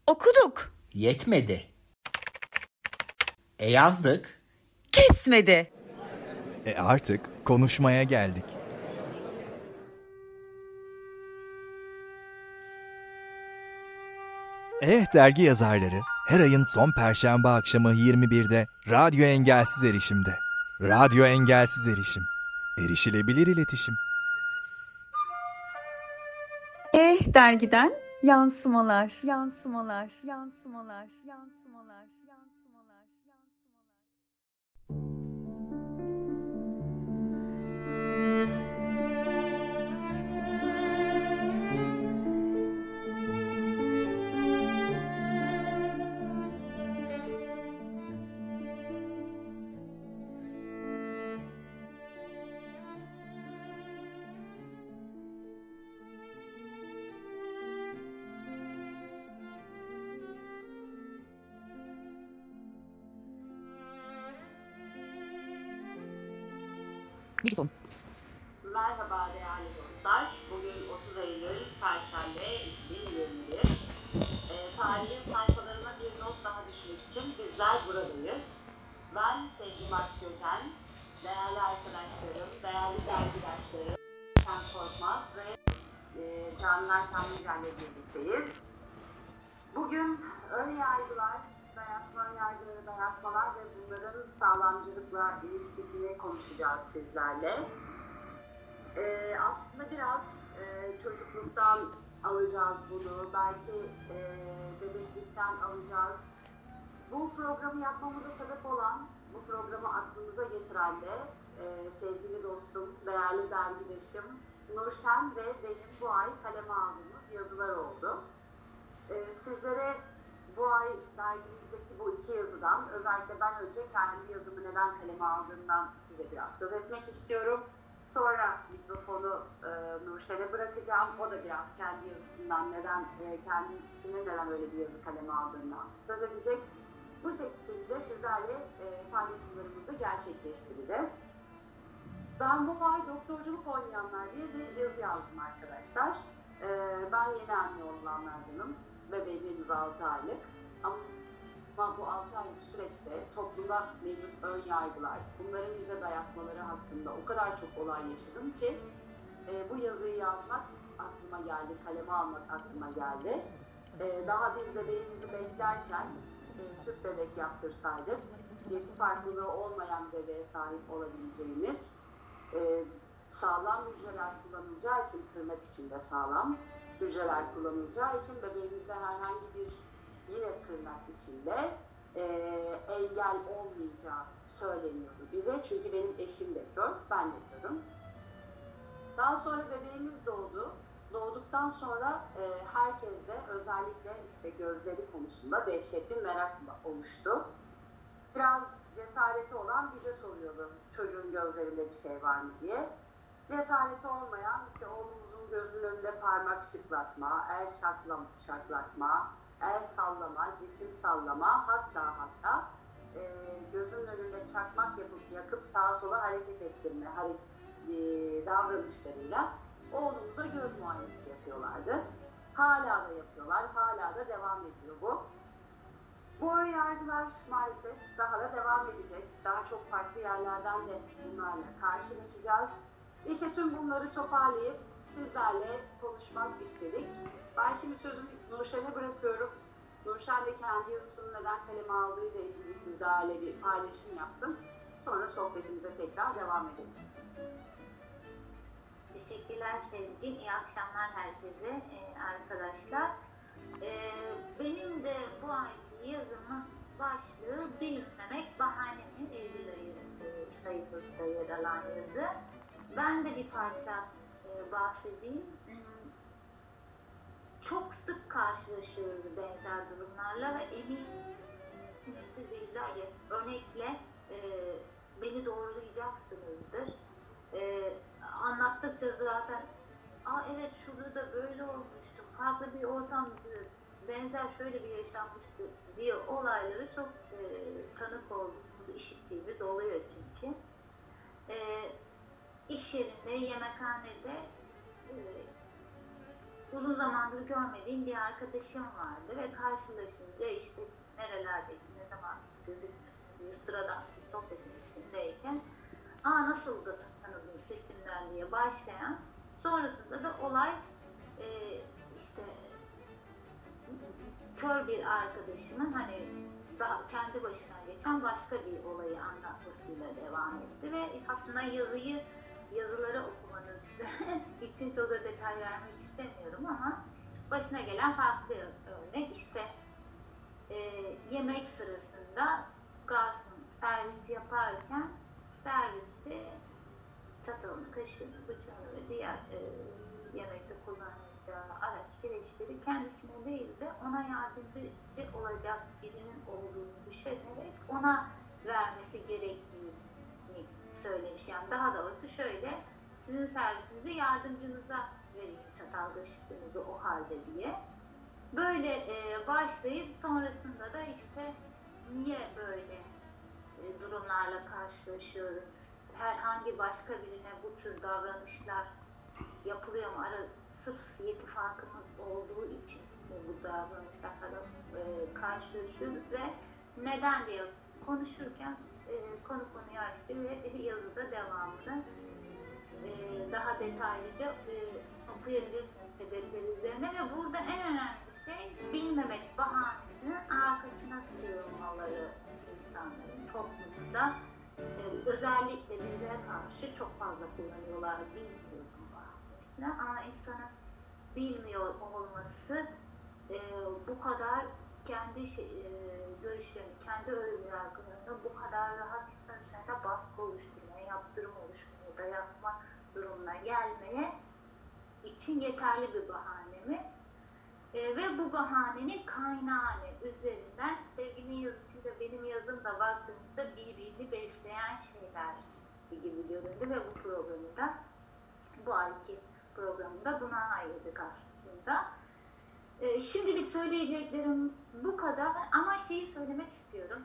Okuduk. Yetmedi. Yazdık. Kesmedi. Artık konuşmaya geldik. Dergi yazarları her ayın son perşembe akşamı 21'de Radyo Engelsiz Erişim'de. Radyo Engelsiz Erişim. Erişilebilir iletişim. Dergiden yansımalar. Merhaba değerli dostlar. Bugün 30 Eylül Perşembe 2021. Tarihin sayfalarına bir not daha düşmek için bizler buradayız. Ben sevgili Mart Göçen, değerli arkadaşlarım, değerli dergidaşlarım Sen Korkmaz ve Canlar Çamlıca ile birlikteyiz. Bugün ön yargılar, dayatmalar ve bunların sağlamcılıkla ilişkisini konuşacağız sizlerle. Aslında biraz çocukluktan alacağız bunu, belki bebeklikten alacağız. Bu programı yapmamıza sebep olan, bu programı aklımıza getiren de sevgili dostum, değerli dergidaşım Nurşen ve benim bu ay kaleme aldığımız yazılar oldu. Sizlere bu ay dergimizdeki bu iki yazıdan, özellikle ben önce kendi yazımı neden kaleme aldığımdan size biraz söz etmek istiyorum. Sonra mikrofonu Nurşen'e bırakacağım. O da biraz kendi yazısından kendisinin neden öyle bir yazı kaleme aldığından söz edecek. Bu şekilde sizlerle paylaşımlarımızı gerçekleştireceğiz. Ben bu ay doktorculuk oynayanlar diye bir yazı yazdım arkadaşlar. Ben yeni anne olanlardanım. Bebeğim henüz 6 aylık. Ama bu 6 aylık süreçte toplumda mevcut ön yargılar, bunların bize dayatmaları hakkında o kadar çok olay yaşadım ki bu yazıyı yazmak aklıma geldi, kaleme almak aklıma geldi. Daha biz bebeğimizi beklerken tüp bebek yaptırsaydık, bir farklılığı olmayan bebeğe sahip olabileceğimiz, sağlam hücreler kullanılacağı için, tırnak içinde sağlam hücreler kullanılacağı için bebeğimizde herhangi bir yine tırnak içinde engel olmayacağı söyleniyordu bize. Çünkü benim eşim de kör, ben de körüm. Daha sonra bebeğimiz doğdu. Doğduktan sonra herkeste özellikle işte gözleri konusunda dehşetli merak oluştu. Biraz cesareti olan bize soruyordu çocuğun gözlerinde bir şey var mı diye. Cesareti olmayan işte oğlumuzun gözünün önünde parmak şıklatma, el şaklatma, el sallama, cisim sallama, hatta gözünün önünde çakmak yakıp sağa sola hareket ettirme davranışlarıyla oğlumuza göz muayenesi yapıyorlardı. Hala da yapıyorlar, hala da devam ediyor bu. Bu yargılar maalesef daha da devam edecek. Daha çok farklı yerlerden de bunlarla karşılaşacağız. İşte tüm bunları toparlayıp sizlerle konuşmak istedik. Ben şimdi sözümü Nurşen'e bırakıyorum. Nurşen de kendi yazısını neden kaleme aldığıyla ilgili sizlerle bir paylaşım yapsın. Sonra sohbetimize tekrar devam edelim. Teşekkürler Sevciğim. İyi akşamlar herkese arkadaşlar. Benim de bu ayki yazımın başlığı Bilinmemek Bahanemin Eylül ayı sayfasında yer alan yazı. Ben de bir parça bahsedeyim. Çok sık karşılaşıyoruz benzer durumlarla ve eminim siz de illaki örnekle beni doğrulayacaksınızdır. Anlattıkça zaten evet şurada da böyle olmuştu, farklı bir ortamda benzer şöyle bir yaşanmıştı diye olayları çok tanık olduğumuz, işittiğimiz oluyor çünkü. İş yerinde, yemekhanede uzun zamandır görmediğim bir arkadaşım vardı ve karşılaşınca işte nerelerdeki, ne zaman gözükmüyorsun diye sıradan bir sohbetin içindeyken nasıldı tanıdığım sesimden diye başlayan, sonrasında da olay işte kör bir arkadaşımın hani daha kendi başına geçen başka bir olayı anlatmasıyla devam etti ve aslında yazıları okumanız için çok da detay vermek istemiyorum ama başına gelen farklı örnek işte yemek sırasında garson servis yaparken serviste çatalını, kaşığını, bıçağını ve diğer yemekte kullanacağı araç gereçleri kendisine değil de ona yardımcı olacak birinin olduğunu düşünerek ona vermesi gerektiğini söylemiş. Yani daha doğrusu şöyle, sizin servisinizi yardımcınıza vereyim çatal kaşıklarınızı o halde diye. Böyle başlayıp sonrasında da işte niye böyle durumlarla karşılaşıyoruz? Herhangi başka birine bu tür davranışlar yapılıyor mu? Sırf yeti farkımız olduğu için bu davranışlarla karşılaşıyoruz ve neden diye konuşurken konuyu açtı ve yazıda devamını daha detaylıca okuyabilirsiniz sebepleri üzerine ve burada en önemli şey bilmemek bahanesinin arkasına sığınmaları insanların toplumunda özellikle bize karşı çok fazla kullanıyorlar. Bilmiyorum bahanesine ama insanın bilmiyor olması bu kadar kendi görüşlerini, kendi önyargılarını bu kadar rahat insan üzerinde baskı oluşturmaya, yaptırım oluşturmaya, dayatma durumuna gelmeye için yeterli bir bahane mi? Ve bu bahanenin kaynağı üzerinden sevginin yazısıyla benim yazım da baktığımızda birbirini besleyen şeyler gibi göründü ve bu programı da bu ayki programında buna ayırdık aslında. Şimdilik söyleyeceklerim bu kadar ama şeyi söylemek istiyorum.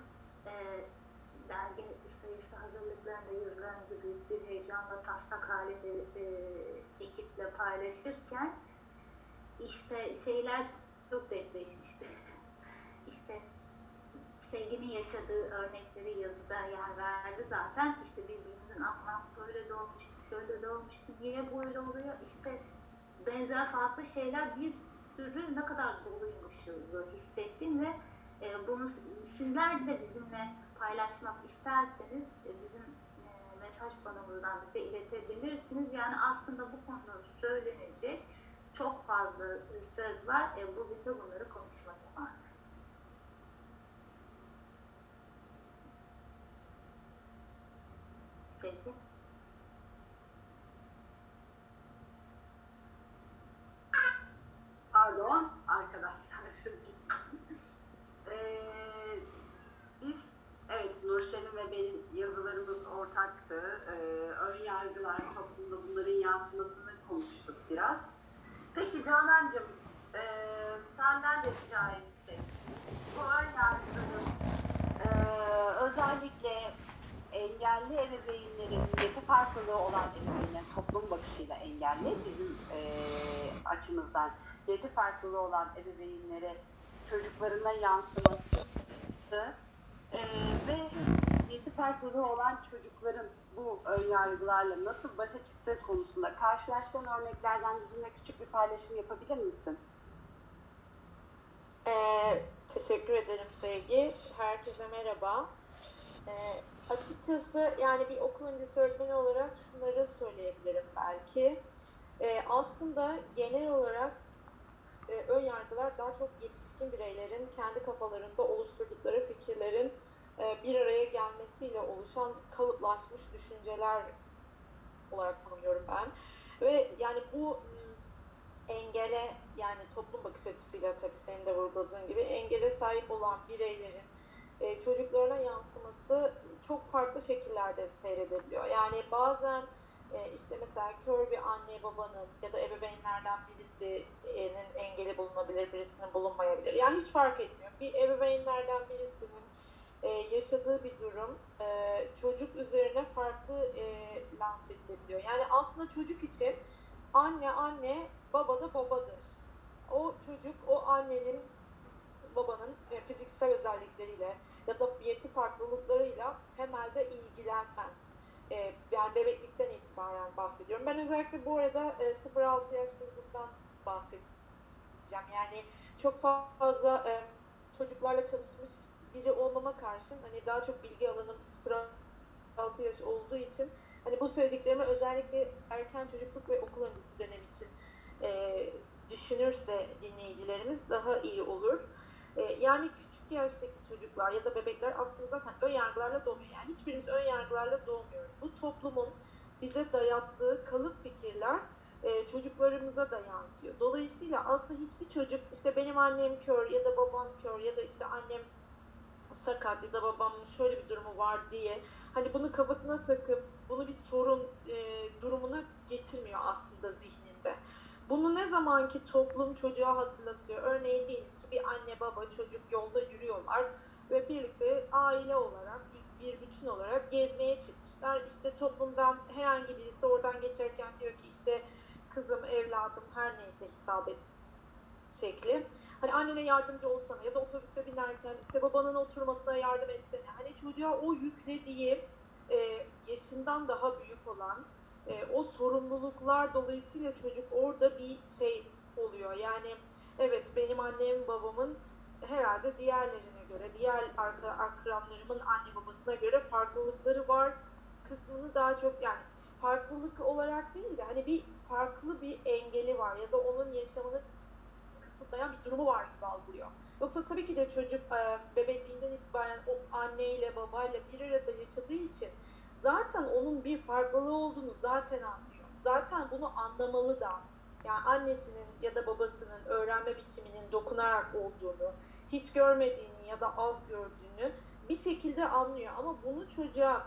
Dergi sayısı hazırlıklarında yazılarınızı büyük bir heyecanla taslak halinde ekiple paylaşırken işte şeyler çok depreşmişti. İşte sevginin yaşadığı örnekleri yazıda yer verdi zaten. İşte birbirimizin aklına böyle de olmuştu, şöyle de olmuştu, niye böyle oluyor? İşte benzer farklı şeyler bir sürü ne kadar doluymuşuz hissettim ve bunu sizler de bizimle paylaşmak isterseniz bizim mesaj panomuzdan bize iletebilirsiniz. Yani aslında bu konuda söylenecek çok fazla söz var. Bugün de bunları konuşmak var. Peki. Pardon arkadaşlar. Biz evet Nurşen'in ve benim yazılarımız ortaktı. Ön yargılar toplumda bunların yansımasını konuştuk biraz. Peki Canancığım senden de rica etsek bu ön yargıların özellikle engelli ebeveynlerin, yeti farklılığı olan ebeveynlerin toplum bakışıyla engelli bizim açımızdan yeti farklılığı olan ebeveynlere çocuklarına yansıması ve yeti farklılığı olan çocukların bu önyargılarla nasıl başa çıktığı konusunda karşılaştığın örneklerden bizimle küçük bir paylaşım yapabilir misin? Teşekkür ederim Sevgi. Herkese merhaba. Açıkçası yani bir okul öncesi öğretmeni olarak şunları söyleyebilirim belki. Aslında genel olarak ön yargılar daha çok yetişkin bireylerin kendi kafalarında oluşturdukları fikirlerin bir araya gelmesiyle oluşan kalıplaşmış düşünceler olarak tanımlıyorum ben. Ve yani bu engele yani toplum bakış açısıyla tabii senin de vurguladığın gibi engele sahip olan bireylerin çocuklarına yansıması çok farklı şekillerde seyredebiliyor. Yani bazen işte mesela kör bir anne babanın ya da ebeveynlerden birisinin engeli bulunabilir, birisinin bulunmayabilir. Yani hiç fark etmiyor. Bir ebeveynlerden birisinin yaşadığı bir durum çocuk üzerine farklı lanse edilebiliyor. Yani aslında çocuk için anne, baba da babadır. o çocuk o annenin babanın fiziksel özellikleriyle ya da yeti farklılıklarıyla temelde ilgilenmez. Yani bebeklikten itibaren bahsediyorum. Ben özellikle bu arada 0-6 yaş grubundan bahsedeceğim. Yani çok fazla çocuklarla çalışmış biri olmama karşın hani daha çok bilgi alanım 0-6 yaş olduğu için hani bu söylediklerimi özellikle erken çocukluk ve okul öncesi dönem için düşünürse dinleyicilerimiz daha iyi olur. Yani küçük yaştaki çocuklar ya da bebekler aslında zaten ön yargılarla doğmuyor. Yani hiçbirimiz ön yargılarla doğmuyoruz. Bu toplumun bize dayattığı kalıp fikirler çocuklarımıza da yansıyor. Dolayısıyla aslında hiçbir çocuk işte benim annem kör ya da babam kör ya da işte annem sakat ya da babamın şöyle bir durumu var diye hani bunu kafasına takıp bunu bir sorun durumuna getirmiyor aslında zihninde. Bunu ne zaman ki toplum çocuğa hatırlatıyor. Örneğin diyelim ki bir anne baba çocuk yolda yürüyorlar ve birlikte aile olarak bir bütün olarak gezmeye çıkmışlar. İşte toplumdan herhangi birisi oradan geçerken diyor ki işte kızım, evladım her neyse hitap et şekli. Hani annene yardımcı olsana ya da otobüse binerken işte babanın oturmasına yardım etsene. Hani çocuğa o yüklediği yaşından daha büyük olan o sorumluluklar dolayısıyla çocuk orada bir şey oluyor. Yani evet benim annem babamın herhalde diğerlerine göre, diğer akranlarımın anne babasına göre farklılıkları var kısmını daha çok yani farklılık olarak değil de hani bir farklı bir engeli var ya da onun yaşamını kısıtlayan bir durumu var gibi algılıyor. Yoksa tabii ki de çocuk bebekliğinden itibaren o anneyle babayla bir arada yaşadığı için zaten onun bir farklılığı olduğunu zaten anlıyor. Zaten bunu anlamalı da. Yani annesinin ya da babasının öğrenme biçiminin dokunarak olduğunu, hiç görmediğini ya da az gördüğünü bir şekilde anlıyor. Ama bunu çocuğa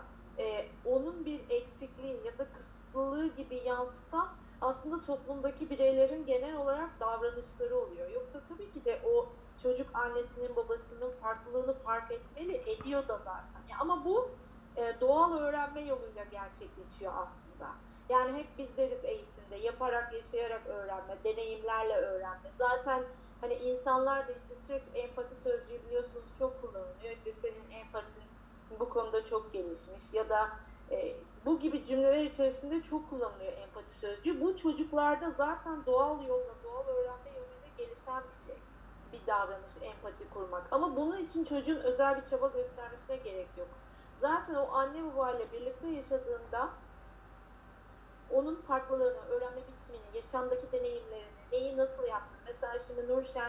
onun bir eksikliği ya da kısıtlılığı gibi yansıtan aslında toplumdaki bireylerin genel olarak davranışları oluyor. Yoksa tabii ki de o çocuk annesinin babasının farklılığını fark etmeli, ediyor da zaten. Ama bu doğal öğrenme yoluyla gerçekleşiyor aslında. Yani hep biz deriz eğitimde yaparak, yaşayarak öğrenme, deneyimlerle öğrenme. Zaten hani insanlar da işte sürekli empati sözcüğü biliyorsunuz çok kullanılıyor. İşte senin empatin bu konuda çok gelişmiş ya da bu gibi cümleler içerisinde çok kullanılıyor empati sözcüğü. Bu çocuklarda zaten doğal yolla, doğal öğrenme yoluyla gelişen bir şey. Bir davranış, empati kurmak. Ama bunun için çocuğun özel bir çaba göstermesine gerek yok. Zaten o anne babayla birlikte yaşadığında onun farklılığını, öğrenme biçimini, yaşamdaki deneyimlerini, neyi nasıl yaptın? Mesela şimdi Nurşen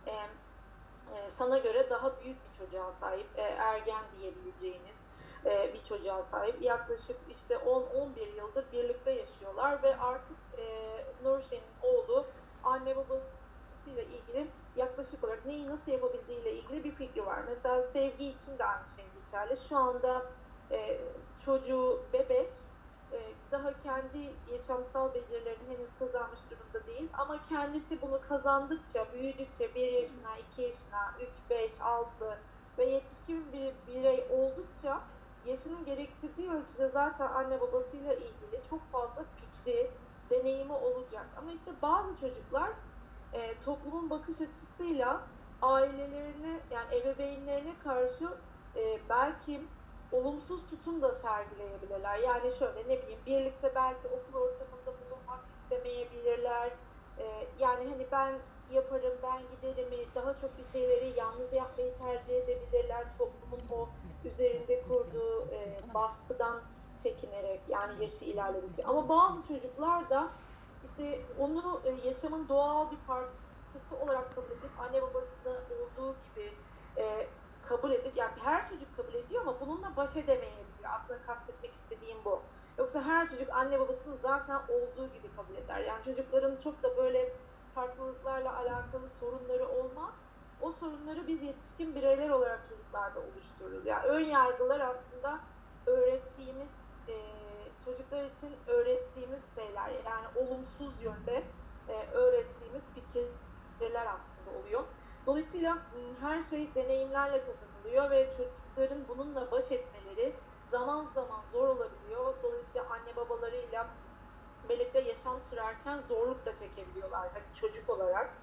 sana göre daha büyük bir çocuğa sahip, ergen diyebileceğimiz bir çocuğa sahip. Yaklaşık işte 10-11 yıldır birlikte yaşıyorlar ve artık Nurşen'in oğlu anne babasıyla ilgili yaklaşık olarak neyi nasıl yapabildiğiyle ilgili bir fikri var. Mesela sevgi için de aynı şey geçerli. Şu anda çocuğu bebek, daha kendi yaşamsal becerilerini henüz kazanmış durumda değil. Ama kendisi bunu kazandıkça, büyüdükçe 1 yaşına, 2 yaşına, 3, 5, 6 ve yetişkin bir birey oldukça yaşının gerektirdiği ölçüde zaten anne babasıyla ilgili çok fazla fikri, deneyimi olacak. Ama işte bazı çocuklar toplumun bakış açısıyla ailelerine yani ebeveynlerine karşı belki olumsuz tutum da sergileyebilirler. Yani şöyle ne bileyim birlikte belki okul ortamında bulunmak istemeyebilirler. Yani hani ben yaparım, ben giderim daha çok bir şeyleri yalnız yapmayı tercih edebilirler. Toplumun o üzerinde kurduğu baskıdan çekinerek yani yaşı ilerledikçe. Ama bazı çocuklar da işte onu yaşamın doğal bir parçası olarak kabul edip anne babasını olduğu gibi kabul edip yani her çocuk kabul ediyor ama bununla baş edemeyebiliyor. Aslında kastetmek istediğim bu. Yoksa her çocuk anne babasını zaten olduğu gibi kabul eder. Yani çocukların çok da böyle farklılıklarla alakalı sorunları olmaz. O sorunları biz yetişkin bireyler olarak çocuklarda oluştururuz. Yani ön yargılar aslında öğrettiğimiz çocuklar için öğrettiğimiz şeyler. Yani olumsuz yönde öğrettiğimiz fikirler aslında oluyor. Dolayısıyla her şey deneyimlerle kazanılıyor ve çocukların bununla baş etmeleri zaman zaman zor olabiliyor. Dolayısıyla anne babalarıyla birlikte yaşam sürerken zorluk da çekebiliyorlar hani çocuk olarak.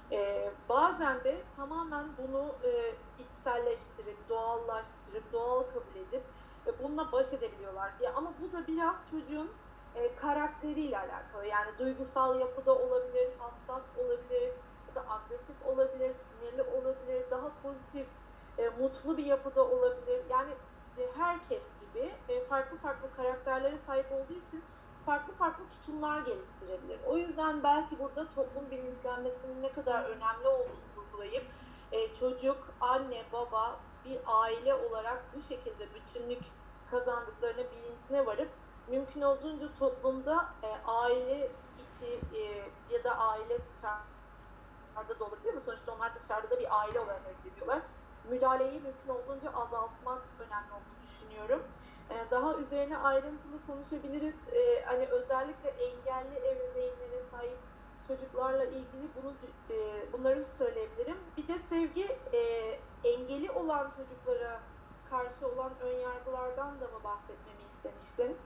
Bazen de tamamen bunu içselleştirip, doğallaştırıp, doğal kabul edip bununla baş edebiliyorlar. Ama bu da biraz çocuğun karakteriyle alakalı. Yani duygusal yapıda olabilir, hassas olabilir, ya da agresif olabilir, sinirli olabilir, daha pozitif, mutlu bir yapıda olabilir. Yani herkes gibi farklı farklı karakterlere sahip olduğu için farklı farklı tutumlar geliştirebilir. O yüzden belki burada toplum bilinçlenmesinin ne kadar önemli olduğunu vurgulayıp çocuk, anne, baba, bir aile olarak bu şekilde bütünlük kazandıklarını bilincine varıp mümkün olduğunca toplumda aile içi ya da aile dışarıda da olabilir mi? Sonuçta onlar dışarıda da bir aile olarak hareket ediyorlar. Müdahaleyi mümkün olduğunca azaltmak önemli olduğunu düşünüyorum. Daha üzerine ayrıntılı konuşabiliriz. Hani özellikle engelli ebeveynlere sahip çocuklarla ilgili bunları söyleyebilirim. Bir de Sevgi, engeli olan çocuklara karşı olan önyargılardan da mı bahsetmemi istemiştin?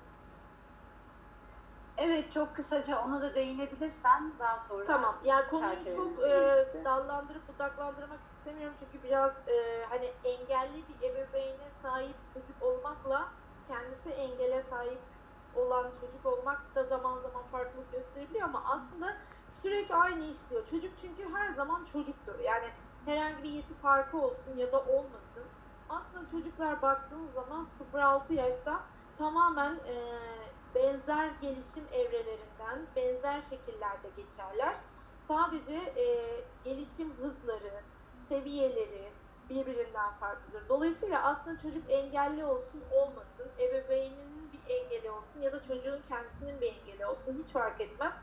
Evet, çok kısaca ona da değinebilirsen daha sonra. Tamam. Yani konuyu çok çerçevemizi dallandırıp budaklandırmak istemiyorum çünkü biraz hani engelli bir ebeveyne sahip çocuk olmakla kendisi engele sahip olan çocuk olmak da zaman zaman farklılık gösterebiliyor ama aslında süreç aynı işliyor. Çocuk çünkü her zaman çocuktur. Yani herhangi bir yeti farkı olsun ya da olmasın. Aslında çocuklar baktığınız zaman 0-6 yaşta tamamen benzer gelişim evrelerinden benzer şekillerde geçerler. Sadece gelişim hızları, seviyeleri birbirinden farklıdır. Dolayısıyla aslında çocuk engelli olsun olmasın, ebeveyninin bir engeli olsun ya da çocuğun kendisinin bir engeli olsun hiç fark etmez.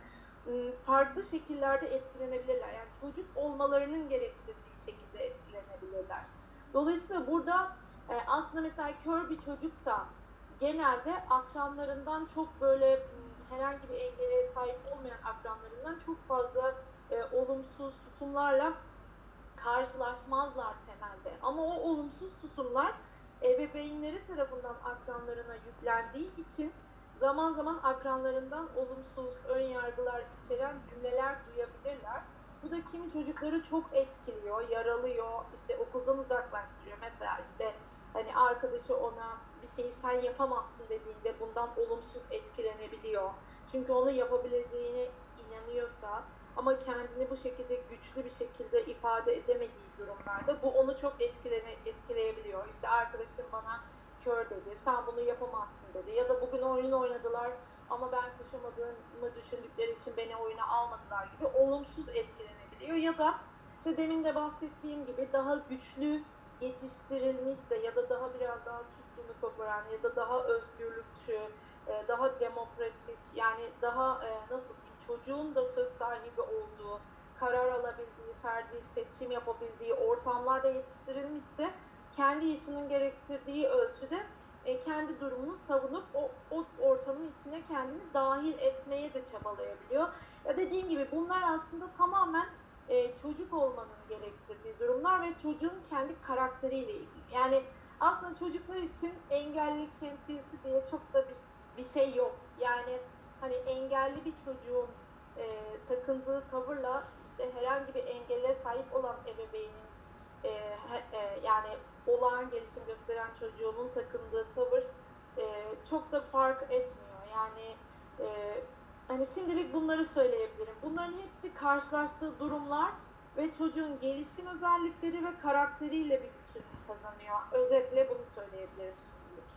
Farklı şekillerde etkilenebilirler. Yani çocuk olmalarının gerektirdiği şekilde etkilenebilirler. Dolayısıyla burada aslında mesela kör bir çocuk da genelde akranlarından çok böyle herhangi bir engele sahip olmayan akranlarından çok fazla olumsuz tutumlarla karşılaşmazlar temelde. Ama o olumsuz tutumlar ebeveynleri tarafından akranlarına yüklendiği için zaman zaman akranlarından olumsuz ön yargılar içeren cümleler duyabilirler. Bu da kimi çocukları çok etkiliyor, yaralıyor, işte okuldan uzaklaştırıyor. Mesela işte hani arkadaşı ona bir şeyi sen yapamazsın dediğinde bundan olumsuz etkilenebiliyor. Çünkü onu yapabileceğine inanıyorsa ama kendini bu şekilde güçlü bir şekilde ifade edemediği durumlarda bu onu çok etkileyebiliyor. İşte arkadaşım bana kör dedi, sen bunu yapamazsın dedi. Ya da bugün oyun oynadılar ama ben koşamadığımı düşündükleri için beni oyuna almadılar gibi olumsuz etkilenebiliyor. Ya da işte demin de bahsettiğim gibi daha güçlü yetiştirilmişse ya da biraz daha tuttuğunu koparan ya da daha özgürlükçü, daha demokratik yani daha nasıl çocuğun da söz sahibi olduğu, karar alabildiği, tercih, seçim yapabildiği ortamlarda yetiştirilmişse kendi yaşının gerektirdiği ölçüde kendi durumunu savunup o ortamın içine kendini dahil etmeye de çabalayabiliyor. Ya dediğim gibi bunlar aslında tamamen çocuk olmanın gerektirdiği durumlar ve çocuğun kendi karakteriyle ilgili. Yani aslında çocuklar için engellilik şemsiyesi diye çok da bir şey yok. Yani hani engelli bir çocuğun takındığı tavırla işte herhangi bir engele sahip olan ebeveynin yani olağan gelişim gösteren çocuğunun takındığı tavır çok da fark etmiyor. Yani hani şimdilik bunları söyleyebilirim. Bunların hepsi karşılaştığı durumlar ve çocuğun gelişim özellikleri ve karakteriyle bir bütünlük kazanıyor. Özetle bunu söyleyebilirim şimdilik.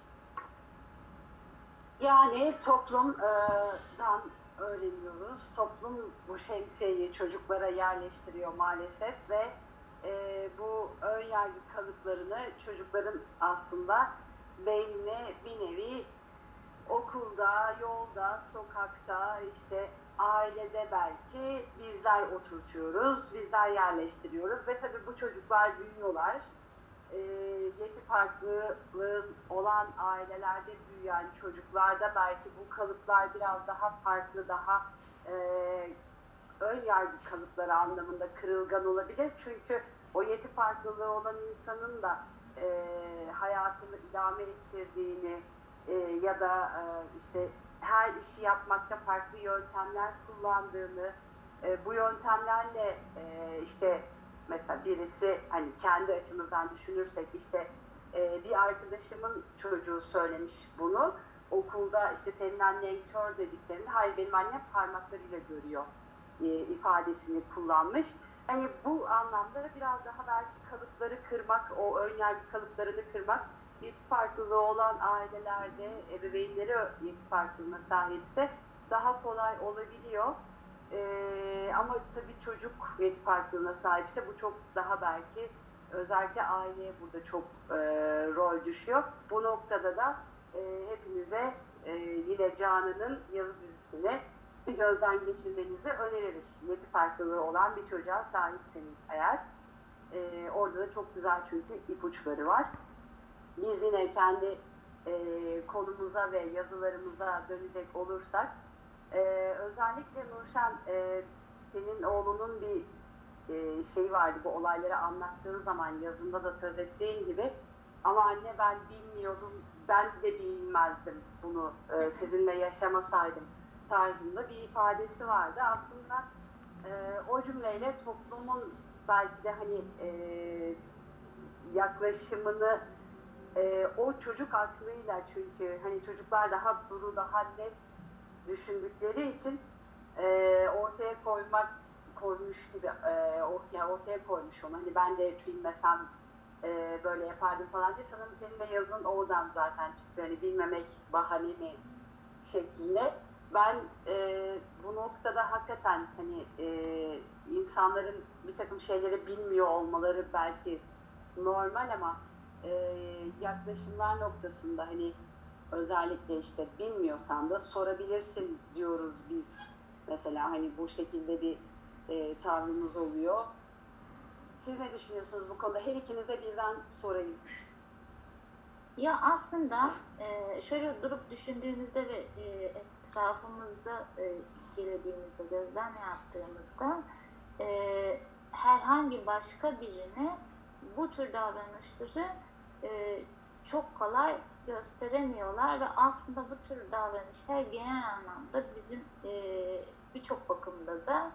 Yani toplumdan öğreniyoruz. Toplum bu şemsiyeyi çocuklara yerleştiriyor maalesef ve bu ön yargı kalıplarını çocukların aslında beynine bir nevi okulda, yolda, sokakta, işte ailede belki bizler oturtuyoruz, bizler yerleştiriyoruz ve tabii bu çocuklar büyüyorlar. Yeti farklılığı olan ailelerde büyüyen çocuklarda belki bu kalıplar biraz daha farklı, daha ön yargı kalıpları anlamında kırılgan olabilir. Çünkü o yeti farklılığı olan insanın da hayatını idame ettirdiğini ya da işte her işi yapmakta farklı yöntemler kullandığını Bu yöntemlerle işte mesela birisi hani kendi açımızdan düşünürsek işte bir arkadaşımın çocuğu söylemiş bunu. Okulda işte senin annen kör dediklerinde hayır benim annem parmaklarıyla görüyor ifadesini kullanmış. Hani bu anlamda biraz daha belki kalıpları kırmak, o önyargı kalıplarını kırmak, yeti farklılığı olan ailelerde ebeveynleri yeti farklılığına sahipse daha kolay olabiliyor. Ama tabii çocuk yeti farklılığına sahipse bu çok daha belki özellikle aileye burada çok rol düşüyor. Bu noktada da hepinize yine Canan'ın yazı dizisini bir gözden geçirmenizi öneririz. Yeti farklılığı olan bir çocuğa sahipseniz eğer. Orada da çok güzel çünkü ipuçları var. Biz yine kendi konumuza ve yazılarımıza dönecek olursak özellikle Nurşen senin oğlunun bir şey vardı, bu olayları anlattığın zaman yazında da söz ettiğin gibi, ama anne ben bilmiyordum, ben de bilmezdim bunu sizinle yaşamasaydım tarzında bir ifadesi vardı. Aslında o cümleyle toplumun belki de hani yaklaşımını o çocuk aklıyla, çünkü hani çocuklar daha duru, daha net düşündükleri için ortaya koymuş gibi yani ortaya koymuş onu. Hani ben de bilmesem böyle yapardım falan diye. Sanırım senin de yazın oradan zaten çıktı. Hani bilmemek bahane mi şeklinde. Ben bu noktada hakikaten hani insanların bir takım şeyleri bilmiyor olmaları belki normal, ama yaklaşımlar noktasında hani özellikle işte bilmiyorsan da sorabilirsin diyoruz biz. Mesela hani bu şekilde bir tavrımız oluyor. Siz ne düşünüyorsunuz bu konuda? Her ikinize birden sorayım. Ya aslında şöyle durup düşündüğümüzde ve etrafımızda incelediğimizde, gözlem yaptığımızda herhangi başka birine bu tür davranışları çok kolay gösteremiyorlar ve aslında bu tür davranışlar genel anlamda bizim birçok bakımda da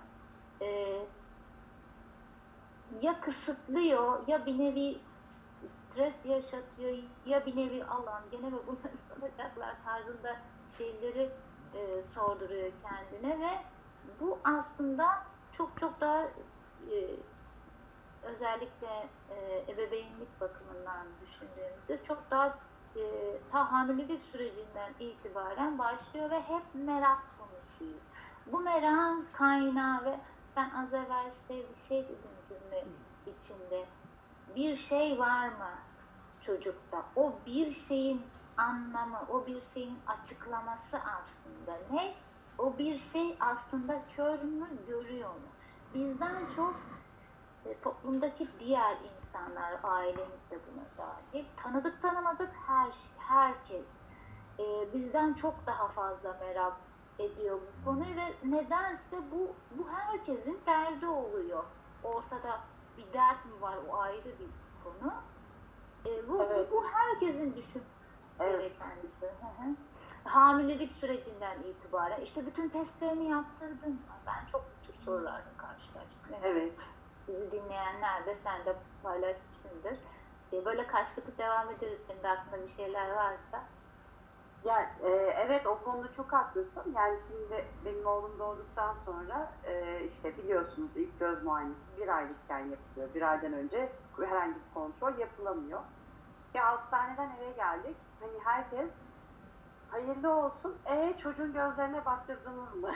ya kısıtlıyor ya bir nevi stres yaşatıyor ya bir nevi Allah'ım gene mi bunları soracaklar tarzında şeyleri sorduruyor kendine ve bu aslında çok çok daha özellikle ebeveynlik bakımından düşündüğümüzde çok daha ta hamilelik sürecinden itibaren başlıyor ve hep merak konuşuyor. Bu merakın kaynağı ve ben az evvel size bir şey dedim cümle içinde. Bir şey var mı çocukta? O bir şeyin anlamı, o bir şeyin açıklaması aslında ne? O bir şey aslında kör mü, görüyor mu? Bizden çok toplumdaki diğer insanlar, ailemiz de buna dahil, tanıdık tanımadık herkes bizden çok daha fazla merak ediyor bu konuyu ve nedense bu herkesin derdi oluyor. Ortada bir dert mi var, o ayrı bir konu. Evet. Bu herkesin Evet. gereken bir şey. Hamilelik sürecinden itibaren işte bütün testlerini yaptırdım. Ben çok bu tür sorularla karşılaştım. Evet. Bizi dinleyenler de sen de paylaşmışsındır. Böyle karşılıklı devam ederiz. Senin de aklında bir şeyler varsa. Ya evet, o konuda çok haklısın. Yani şimdi benim oğlum doğduktan sonra işte biliyorsunuz ilk göz muayenesi bir aylıkken yapılıyor. Bir aydan önce herhangi bir kontrol yapılamıyor. Ya hastaneden eve geldik. Hani herkes hayırlı olsun. Çocuğun gözlerine baktırdınız mı?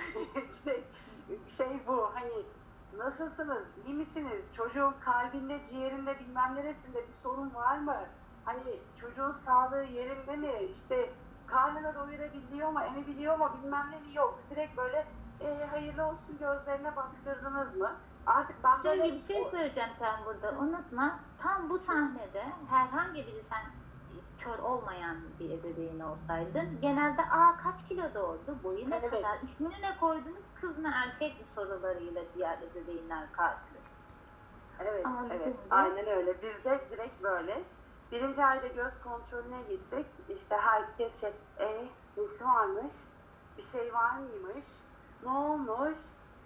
Şey bu hani nasılsınız? İyi misiniz? Çocuğun kalbinde, ciğerinde, bilmem neresinde bir sorun var mı? Hani çocuğun sağlığı yerinde mi? İşte karnını doyurabiliyor mu? Emebiliyor mu? Bilmem ne mi? Yok. Direkt böyle hayırlı olsun gözlerine baktırdınız mı? Artık ben böyle... Şöyle bir şey söyleyeceğim sen burada. Unutma. Tam bu sahnede herhangi biri sen kör olmayan bir ebeveyn olsaydın genelde kaç kilo doğdu, boyu ne Evet. kadar, ismini ne koydunuz, kız mı erkek mi sorularıyla diğer ebeveynler karşılaşır. Evet, Anladım. evet. Aynen öyle. Biz de direkt böyle. Birinci ayda göz kontrolüne gittik. İşte herkes nesi varmış? Bir şey var mıymış? Ne olmuş?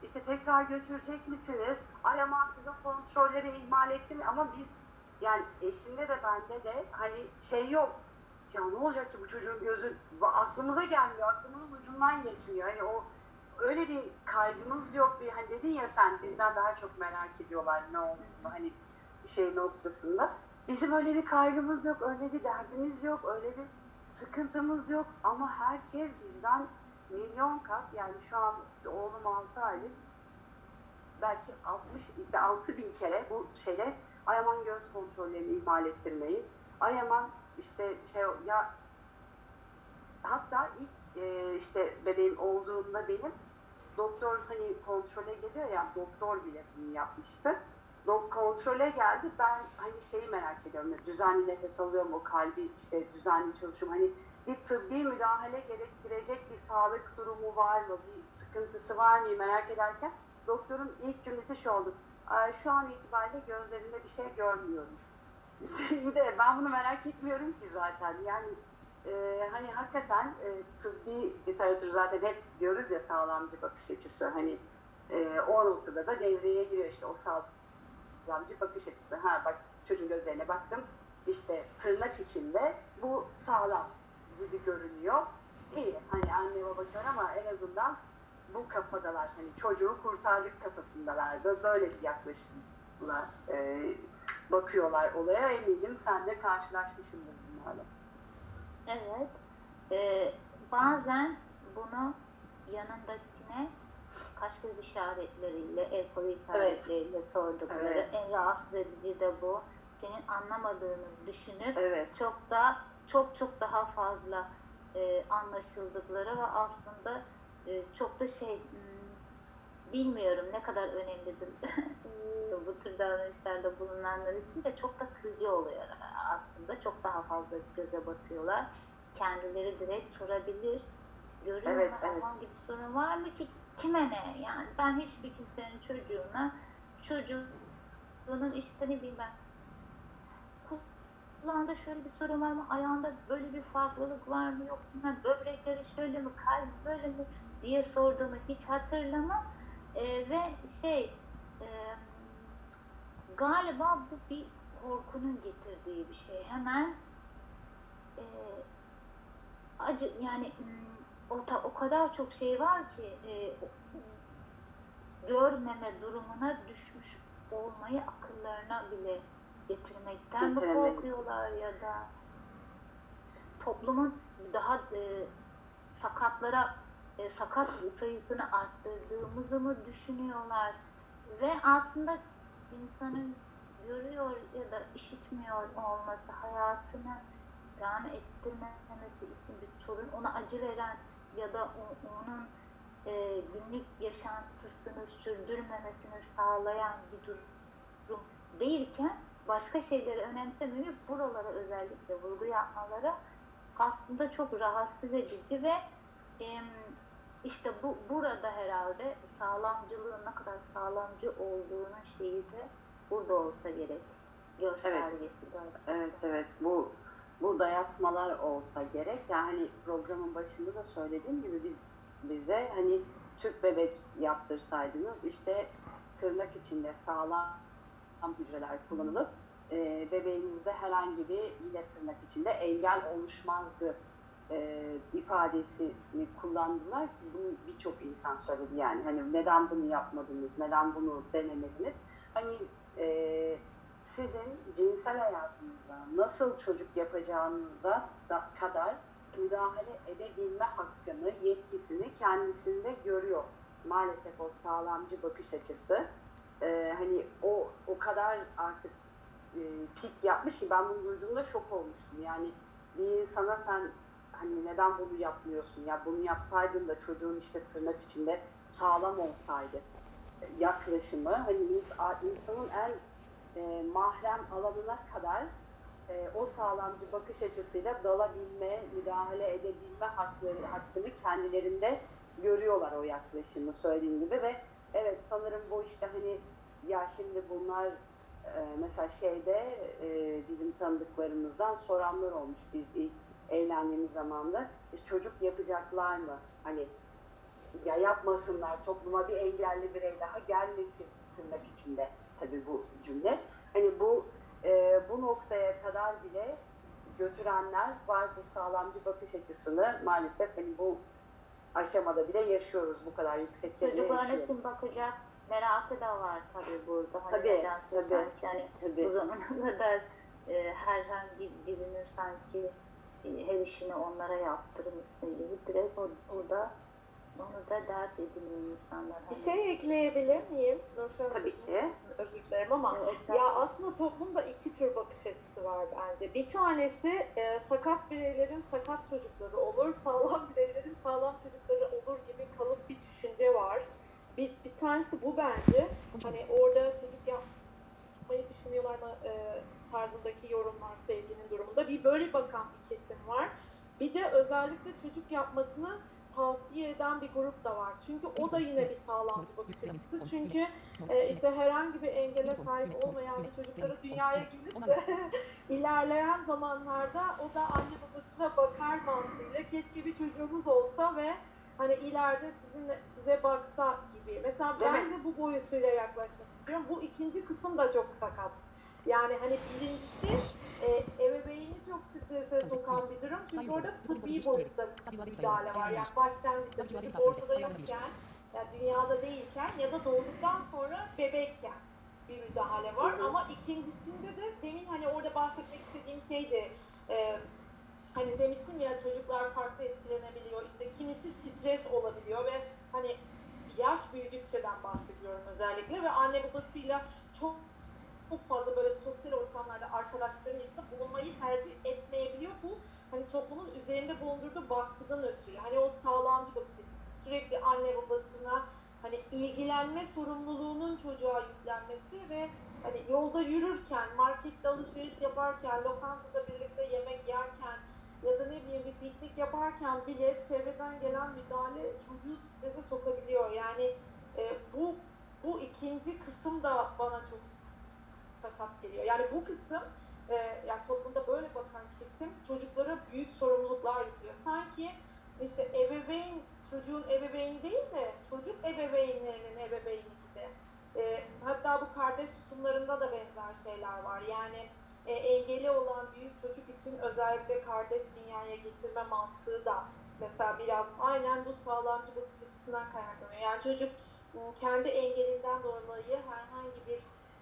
İşte tekrar götürecek misiniz? Ay aman siz o kontrolleri ihmal etti mi? Ama biz yani eşimde de bende de hani şey yok. Ya ne olacak ki bu çocuğun gözü aklımıza gelmiyor. Aklımızın ucundan geçmiyor. Hani o öyle bir kaygımız yok. Bir hani dedin ya sen bizden daha çok merak ediyorlar ne olduğunu hani şey noktasında. Bizim öyle bir kaygımız yok, öyle bir derdimiz yok, öyle bir sıkıntımız yok. Ama herkes bizden milyon kat yani şu an oğlum 6 aylık belki 6.000 kere bu şeyle ay aman göz kontrollerini ihmal ettirmeyi, ay aman işte şey ya hatta ilk işte bebeğim olduğunda benim doktor hani kontrole geliyor ya doktor bile bunu yapmıştı. Kontrole geldi ben hani şeyi merak ediyorum düzenli nefes alıyor mu kalbi işte düzenli çalışıyor mu hani bir tıbbi müdahale gerektirecek bir sağlık durumu var mı bir sıkıntısı var mı merak ederken doktorun ilk cümlesi şu oldu şu an itibariyle gözlerinde bir şey görmüyorum. İyi de ben bunu merak etmiyorum ki zaten yani hani hakikaten tıbbi literatür zaten hep diyoruz ya sağlamcı bakış açısı hani o noktada da devreye giriyor işte o sağlamcı bakış açısı. Ha bak çocuğun gözlerine baktım işte tırnak içinde bu sağlam gibi görünüyor. İyi hani anne baba kör ama en azından bu kafadalar hani çocuğu kurtardık kafasındalar böyle bir yaklaşımla bakıyorlar olaya eminim sen de karşılaşmışsındır bunlarla. Evet. Bazen bunu yanındakine kaş göz işaretleriyle, el kolu işaretleriyle sordukları. Evet. En rahatsız edici de bu. Senin anlamadığını düşünüp Evet. çok daha fazla anlaşıldıkları ve aslında çok da bilmiyorum ne kadar önemlidir bu tür davranışlarda bulunanlar için de çok da kırıcı oluyor aslında. Çok daha fazla göze batıyorlar. Kendileri direkt sorabilir. Görüyorlar Evet, evet. herhangi bir sorun var mı ki kime ne? Yani ben hiçbir kimsenin çocuğunun işte ne bileyim ben kulağında şöyle bir sorun var mı? Ayağında böyle bir farklılık var mı? Yok mu? Böbrekleri şöyle mi? Kalbi böyle mi? Diye sorduğumu hiç hatırlamam. Ve galiba bu bir korkunun getirdiği bir şey. Hemen acı yani o kadar çok şey var ki görmeme durumuna düşmüş olmayı akıllarına bile getirmekten mi korkuyorlar ya da toplumun daha sakat sayısını arttırdığımızı mı düşünüyorlar ve aslında insanın görüyor ya da işitmiyor olması hayatını devam ettirmemesi için bir sorun, ona acı veren ya da onun günlük yaşantısını sürdürmemesini sağlayan bir durum değilken başka şeyleri önemsemeyip buralara özellikle vurgu yapmaları aslında çok rahatsız edici ve işte burada herhalde sağlamcılığın ne kadar sağlamcı olduğunun şeyi de burada olsa gerek. Göstergesi de. Evet. Bu dayatmalar olsa gerek. Yani hani programın başında da söylediğim gibi bize hani tüp bebek yaptırsaydınız işte tırnak içinde sağlam hücreler kullanılıp bebeğinizde herhangi bir yine tırnak içinde engel oluşmazdı ifadesini kullandılar ki bunu birçok insan söyledi yani hani neden bunu yapmadınız, neden bunu denemediniz hani sizin cinsel hayatınıza nasıl çocuk yapacağınıza kadar müdahale edebilme hakkını, yetkisini kendisinde görüyor maalesef o sağlamcı bakış açısı hani o kadar artık pik yapmış ki ben bunu duyduğumda şok olmuştum yani bir insana sen hani neden bunu yapmıyorsun ya bunu yapsaydın da çocuğun işte tırnak içinde sağlam olsaydı yaklaşımı hani insanın en mahrem alanına kadar o sağlamcı bakış açısıyla dalabilme, müdahale edebilme hakkını kendilerinde görüyorlar o yaklaşımı söylediğim gibi ve evet sanırım bu işte hani ya şimdi bunlar mesela bizim tanıdıklarımızdan soranlar olmuş biz ilk evlendiğimiz zamanda çocuk yapacaklar mı? Hani ya yapmasınlar, topluma bir engelli birey daha gelmesin tırnak içinde tabii bu cümle. Hani bu noktaya kadar bile götürenler var, bu sağlamcı bakış açısını maalesef hani bu aşamada bile yaşıyoruz, bu kadar yüksekte bile Çocuklara yaşıyoruz. kim bakacak merakı da var tabii burada. Hani Tabii, neden tabii, yani tabii. bu zamana kadar herhangi birinin sanki her işini onlara yaptırmışsın gibi direkt onu da dert ediniyor insanlar. Bir şey ekleyebilir miyim? Nurşen, Tabii ki. özür dilerim ama ya aslında toplumda iki tür bakış açısı var bence. Bir tanesi sakat bireylerin sakat çocukları olur, sağlam bireylerin sağlam çocukları olur gibi kalıp bir düşünce var. Bir tanesi bu bence. Hani orada çocuk yapmayı düşünüyorlar mı tarzındaki yorumlar sevginin durumunda. Bir böyle bakan bir kesim var. Bir de özellikle çocuk yapmasını tavsiye eden bir grup da var. Çünkü o da yine bir sağlam bir bakış açısı. Çünkü işte herhangi bir engele sahip olmayan bir çocukları dünyaya gelirse ilerleyen zamanlarda o da anne babasına bakar mantığıyla keşke bir çocuğumuz olsa ve hani ileride size baksa gibi. Mesela ben de bu boyutuyla yaklaşmak istiyorum. Bu ikinci kısım da çok sakat. Yani hani birincisi ebeveyni çok strese sokan bir durum. Çünkü orada tıbbi boyutta müdahale var. Yani başlangıçta çocuk ortada yokken, yani dünyada değilken ya da doğduktan sonra bebekken bir müdahale var. Ama ikincisinde de demin hani orada bahsetmek istediğim şeydi. Hani demiştim ya, çocuklar farklı etkilenebiliyor. İşte kimisi stres olabiliyor ve hani yaş büyüdükçeden bahsediyorum özellikle ve anne babasıyla çok fazla böyle sosyal ortamlarda arkadaşlarının yanında bulunmayı tercih etmeyebiliyor. Bu hani toplumun üzerinde bulundurduğu baskıdan ötürü. Hani o sağlamcı bakış açısı, sürekli anne babasına hani ilgilenme sorumluluğunun çocuğa yüklenmesi ve hani yolda yürürken, markette alışveriş yaparken, lokantada birlikte yemek yerken ya da ne bileyim bir piknik yaparken bile çevreden gelen müdahale çocuğu strese sokabiliyor. Yani bu ikinci kısım da bana çok sakat geliyor. Yani bu kısım yani toplumda böyle bakan kesim çocuklara büyük sorumluluklar yüklüyor. Sanki işte ebeveyn çocuğun ebeveyni değil de çocuk ebeveynlerinin ebeveyni gibi. Hatta bu kardeş tutumlarında da benzer şeyler var. Yani engeli olan büyük çocuk için özellikle kardeş dünyaya getirme mantığı da mesela biraz aynen bu sağlamcı bakış açısından kaynaklanıyor. Yani çocuk kendi engelinden dolayı herhangi bir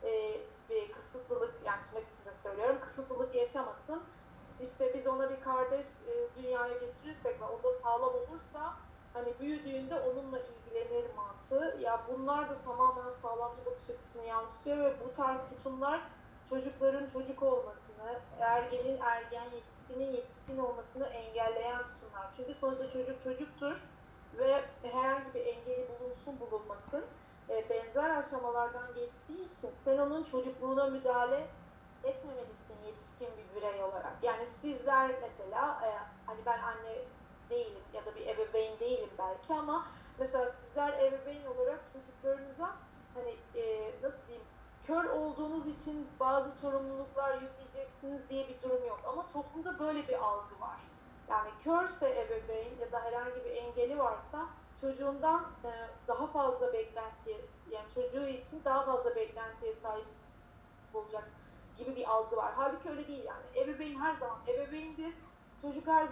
kısıtlılık, yani tırnak içinde söylüyorum, kısıtlılık yaşamasın. İşte biz ona bir kardeş dünyaya getirirsek ve o da sağlam olursa hani büyüdüğünde onunla ilgilenir mantığı. Ya bunlar da tamamen sağlamcı bakış açısını yansıtıyor ve bu tarz tutumlar çocukların çocuk olmasını, ergenin ergen, yetişkinin yetişkin olmasını engelleyen tutumlar. Çünkü sonuçta çocuk çocuktur ve herhangi bir engeli bulunsun bulunmasın benzer aşamalardan geçtiği için sen onun çocukluğuna müdahale etmemelisin yetişkin bir birey olarak. Yani sizler mesela hani ben anne değilim ya da bir ebeveyn değilim belki ama mesela sizler ebeveyn olarak çocuklarınıza hani nasıl diyeyim, kör olduğunuz için bazı sorumluluklar yükleyeceksiniz diye bir durum yok. Ama toplumda böyle bir algı var. Yani körse ebeveyn ya da herhangi bir engeli varsa çocuğundan daha fazla beklentiye, yani çocuğu için daha fazla beklentiye sahip olacak gibi bir algı var. Halbuki öyle değil yani. Ebeveyn her zaman ebeveyndir. Çocuk her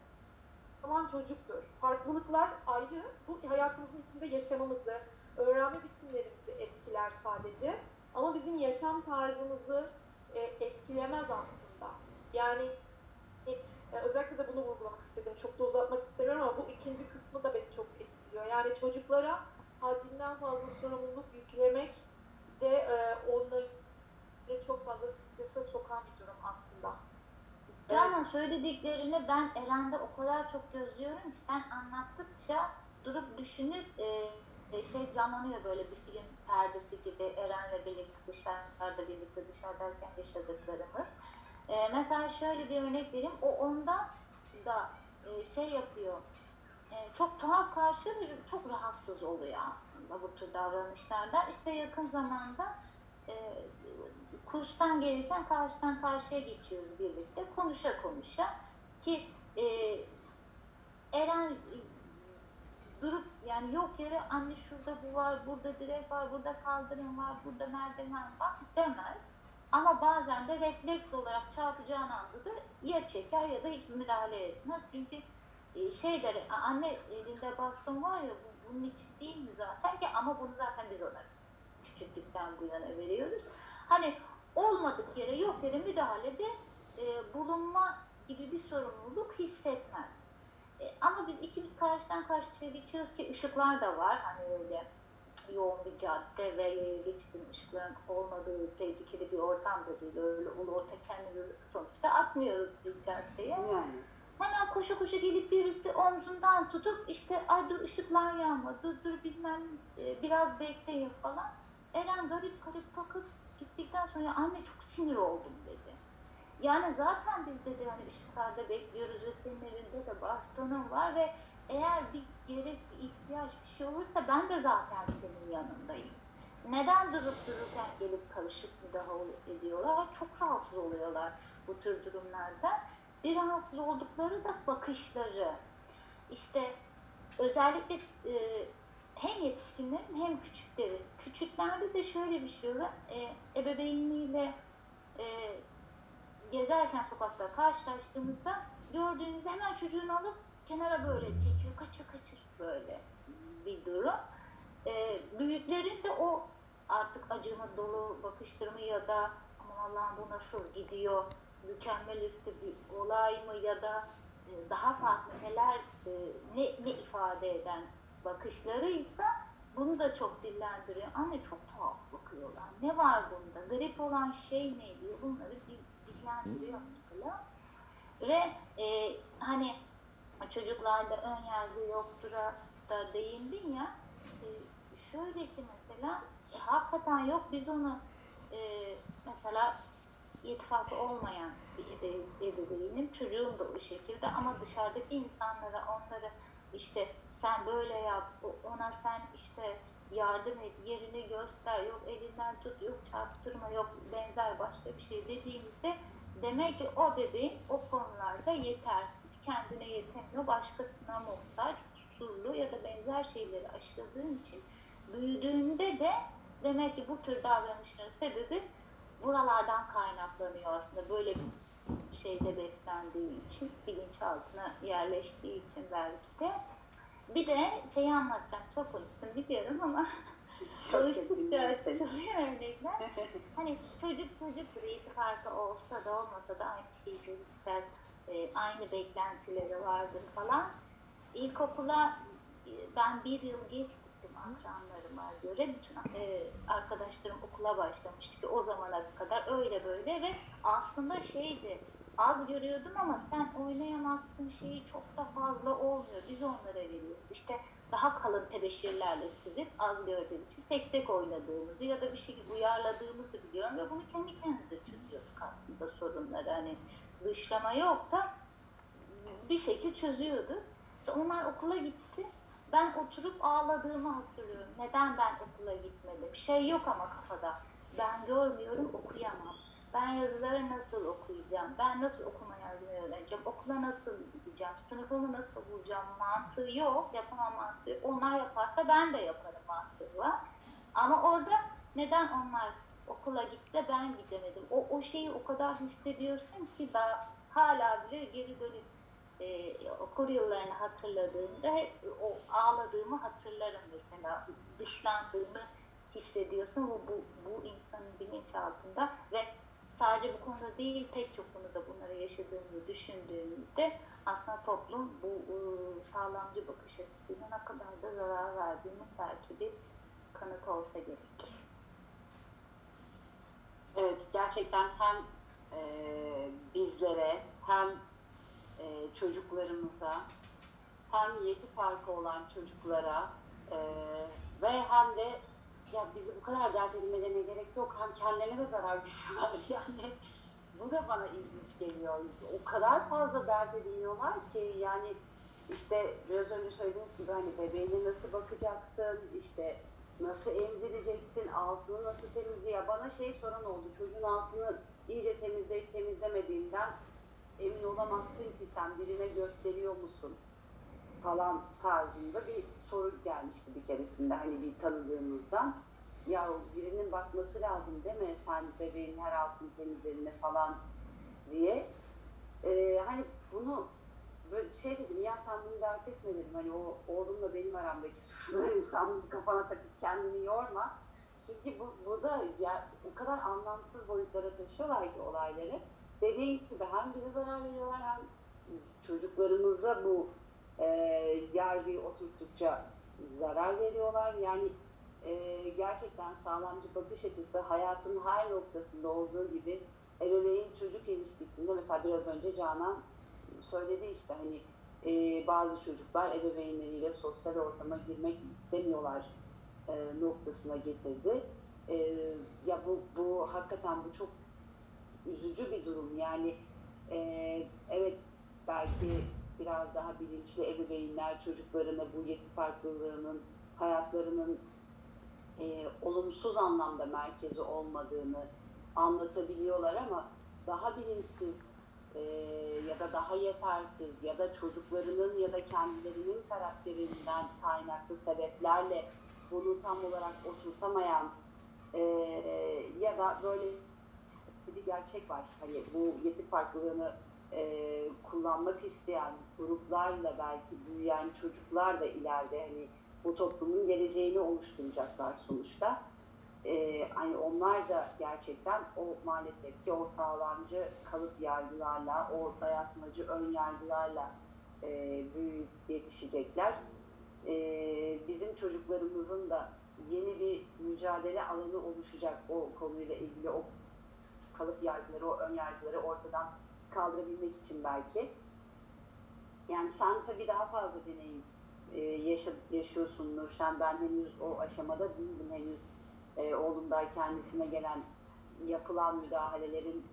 zaman çocuktur. Farklılıklar ayrı. Bu hayatımızın içinde yaşamamızı, öğrenme biçimlerimizi etkiler sadece. Ama bizim yaşam tarzımızı etkilemez aslında. Yani özellikle de bunu vurgulamak istedim. Çok da uzatmak istemiyorum ama bu ikinci kısmı da beni çok etkiliyor. Yani çocuklara haddinden fazla sorumluluk yüklemek de onları çok fazla strese sokan bir durum aslında. Canan, söylediklerini ben Eren'de o kadar çok gözlüyorum ki sen anlattıkça durup düşünüp canlanıyor böyle bir film perdesi gibi Eren'le birlikte dışarıdayken yaşadıklarımız. Mesela şöyle bir örnek vereyim. O onda da yapıyor. Çok tuhaf karşılıyor, çok rahatsız oluyor aslında bu tür davranışlarda. İşte yakın zamanda kurstan gelirken karşıdan karşıya geçiyoruz birlikte konuşa ki Eren durup yani yok yere anne şurada bu var, burada direk var, burada kaldırım var, burada merdiven var demez. Ama bazen de refleks olarak çarpacağın anda da ya çeker ya da hiç müdahale etmez. Çünkü şey der, anne elinde baston var ya bunun için değil mi zaten ki, ama bunu zaten biz ona küçüklükten bu yana veriyoruz. Hani olmadık yere yok yere müdahalede bulunma gibi bir sorumluluk hissetmez. Ama biz ikimiz karşıdan karşıya geçiyoruz ki ışıklar da var. Hani öyle yoğun bir cadde ve geçtiğim ışıkların olmadığı tehlikeli bir ortam da değil. Öyle ulu orta kendimizi sonuçta atmıyoruz bir caddeye. Yani. Hemen koşa koşa gelip birisi omzundan tutup işte ay dur ışıklar yanmadı, dur bilmem biraz bekleyin falan. Eren garip garip bakıp gittikten sonra anne çok sinir oldum dedi. Yani zaten biz dedi hani ışıklarda bekliyoruz ve senin evinde de bastonun var ve eğer bir gerek, bir ihtiyaç, bir şey olursa ben de zaten senin yanındayım. Neden durup dururken gelip karışık müdahale ediyorlar? Çok rahatsız oluyorlar bu tür durumlarda. Bir rahatsız oldukları da bakışları. İşte özellikle hem yetişkinlerin hem küçüklerin. Küçüklerde de şöyle bir şey oluyor. Ebeveynliğiyle gezerken sokakta karşılaştığımızda gördüğünüzde hemen çocuğunu alıp kenara böyle çekiyor. Kaçır kaçır böyle bir durum. Büyüklerin de o artık acıma dolu bakıştırma ya da aman Allah'ım bu nasıl gidiyor, mükemmel üstü bir olay mı ya da daha farklı neler ne ifade eden bakışlarıysa bunu da çok dillendiriyor. Anne çok tuhaf bakıyorlar. Ne var bunda? Garip olan şey ne diyor? Bunları dillendiriyor mesela. Ve hani çocuklarda ön yargı yoktur'a da değindin ya. Şöyle ki mesela hakikaten yok biz onu mesela ittifakı olmayan bir ebeveynim, çocuğum da o şekilde ama dışarıdaki insanlara onları işte sen böyle yap, ona sen işte yardım et, yerini göster, yok elinden tut, yok çarptırma, yok benzer başka bir şey dediğimizde demek ki o bebeğin o konularda yetersiz, kendine yetemiyor, başkasına muhtaç, kusurlu ya da benzer şeyleri aşıladığın için büyüdüğünde de demek ki bu tür davranışların sebebi buralardan kaynaklanıyor aslında. Böyle bir şeyde beslendiği için, bilinçaltına yerleştiği için belki de. Bir de şeyi anlatacağım, çok konuştum biliyorum ama konuştukça açılıyor örnekler. Hani çocuk bir farkı olsa da olmasa da aynı şeyi ister, aynı beklentileri vardır falan. İlkokula ben bir yıl geç gittim akranlarıma göre. Bütün arkadaşlarım okula başlamıştı ki o zamana kadar öyle böyle ve aslında şeydi, az görüyordum ama sen oynayamazsın şeyi çok da fazla olmuyor. Biz onlara veriyoruz. İşte daha kalın tebeşirlerle çizip az gördüğüm için seksek oynadığımızı ya da bir şey uyarladığımızı biliyorum ve bunu kendi kendimize çözüyoruz aslında sorunları. Hani dışlama yok da bir şekilde çözüyorduk. İşte onlar okula gitti. Ben oturup ağladığımı hatırlıyorum. Neden ben okula gitmedim? Bir şey yok ama kafada. Ben görmüyorum, okuyamam. Ben yazıları nasıl okuyacağım? Ben nasıl okuma yazmayı öğreneceğim? Okula nasıl gideceğim? Sınıfımı nasıl bulacağım? Mantığı yok, yapamam mantığı. Onlar yaparsa ben de yaparım mantığı var. Ama orada neden onlar okula gitti de ben gidemedim? O şeyi o kadar hissediyorsun ki daha hala bile geri dönüp okul yıllarını hatırladığımda hep o ağladığımı hatırlarım mesela. Dışlandığımı hissediyorsun. Bu insanın bilinçaltında ve sadece bu konuda değil pek çok konuda bunları yaşadığımızı düşündüğümüzde aslında toplum bu sağlamcı bakış açısıyla ne kadar da zarar verdiğinin belki bir kanıt olsa gerek. Evet, gerçekten hem bizlere hem çocuklarımıza hem yeti farkı olan çocuklara ve hem de ya bizi bu kadar dert edilmelerine gerek yok, hem kendilerine de zarar veriyorlar yani bu da bana ilginç geliyor. O kadar fazla dert ediliyorlar ki yani işte biraz önce söylediğiniz gibi hani bebeğine nasıl bakacaksın, işte nasıl emzireceksin, altını nasıl temizleyeceksin. Bana soran oldu, çocuğun altını iyice temizleyip temizlemediğinden emin olamazsın ki sen birine gösteriyor musun? falan tarzında bir soru gelmişti bir keresinde hani bir tanıdığımızdan. Ya birinin bakması lazım değil mi? Sen bebeğin her altını temizlerine falan diye. Hani bunu böyle şey dedim ya sen bunu dert etme dedim. Hani o oğlumla benim aramdaki sorunları sen bunu kafana takıp kendini yorma. Çünkü bu da ya, o kadar anlamsız boyutlara taşıyorlar ki olayları. Dediğim gibi hem bize zarar veriyorlar hem çocuklarımıza bu e, yargıyı oturttukça zarar veriyorlar. Yani gerçekten sağlamcı bakış açısı hayatın her noktasında olduğu gibi ebeveyn çocuk ilişkisinde mesela biraz önce Canan söyledi işte hani bazı çocuklar ebeveynleriyle sosyal ortama girmek istemiyorlar noktasına getirdi. E, ya bu hakikaten bu çok üzücü bir durum. Yani evet belki biraz daha bilinçli ebeveynler çocuklarına bu yeti farklılığının hayatlarının olumsuz anlamda merkezi olmadığını anlatabiliyorlar ama daha bilinçsiz ya da daha yetersiz ya da çocuklarının ya da kendilerinin karakterinden kaynaklı sebeplerle bunu tam olarak oturtamayan ya da böyle bir gerçek var. Hani bu yeti farklılığını kullanmak isteyen gruplarla belki büyüyen çocuklar da ileride hani bu toplumun geleceğini oluşturacaklar sonuçta. Hani onlar da gerçekten o maalesef ki o sağlamcı kalıp yargılarla, o dayatmacı ön yargılarla büyüyüp yetişecekler. Bizim çocuklarımızın da yeni bir mücadele alanı oluşacak o konuyla ilgili, o kalıp yargıları, o ön yargıları ortadan kaldırabilmek için belki. Yani sen tabii daha fazla deneyim yaşıyorsun Nurşen. Ben henüz o aşamada değilim. Henüz oğlumda kendisine gelen yapılan müdahalelerin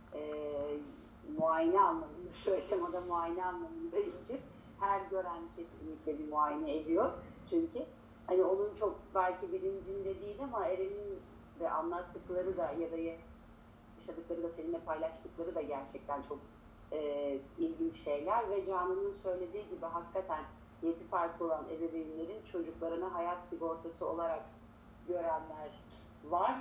muayene anlamında, şu aşamada muayene anlamındayız biz. Her gören kesinlikle bir muayene ediyor. Çünkü hani onun çok belki bilincinde değil ama Eren'in de anlattıkları da ya da yaşadıkları da seninle paylaştıkları da gerçekten çok ilginç şeyler ve Canan'ın söylediği gibi hakikaten yeti farklı olan ebeveynlerin çocuklarına hayat sigortası olarak görenler var.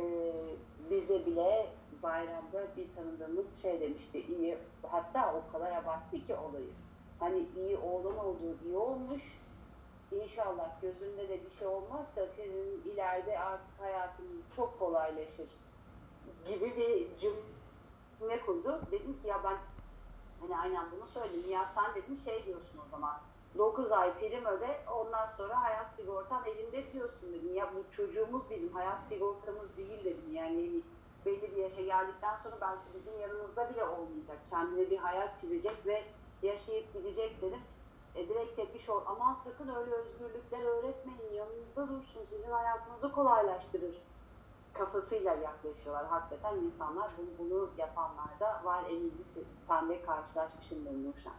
Bize bile bayramda bir tanıdığımız şey demişti, iyi, hatta o kadar abarttı ki olayı. Hani iyi oğlan olduğu iyi olmuş, İnşallah gözünde de bir şey olmazsa sizin ileride artık hayatınız çok kolaylaşır gibi bir cümle kurdu. Dedim ki ya ben hani aynen bunu söyledim. Ya sen dedim şey diyorsun o zaman. 9 ay prim öde ondan sonra hayat sigortan elinde diyorsun dedim. Ya bu çocuğumuz bizim hayat sigortamız değil dedim. Yani hani belli bir yaşa geldikten sonra belki bizim yanımızda bile olmayacak. Kendine bir hayat çizecek ve yaşayıp gidecek dedim. Direkt tepkiş ol. Aman sakın öyle özgürlükler öğretmeyin. Yanınızda dursun. Sizin hayatınızı kolaylaştırır kafasıyla yaklaşıyorlar. Hakikaten insanlar bunu yapanlar da var, eminim sen de karşılaşmışsındır Nurşen.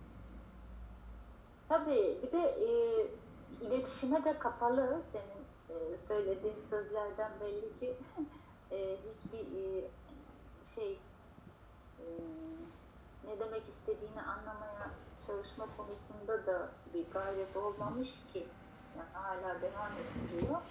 Tabii bir de iletişime de kapalı senin söylediğin sözlerden belli ki hiçbir şey ne demek istediğini anlamaya çalışma konusunda da bir gayret olmamış ki yani hala devam ediyor.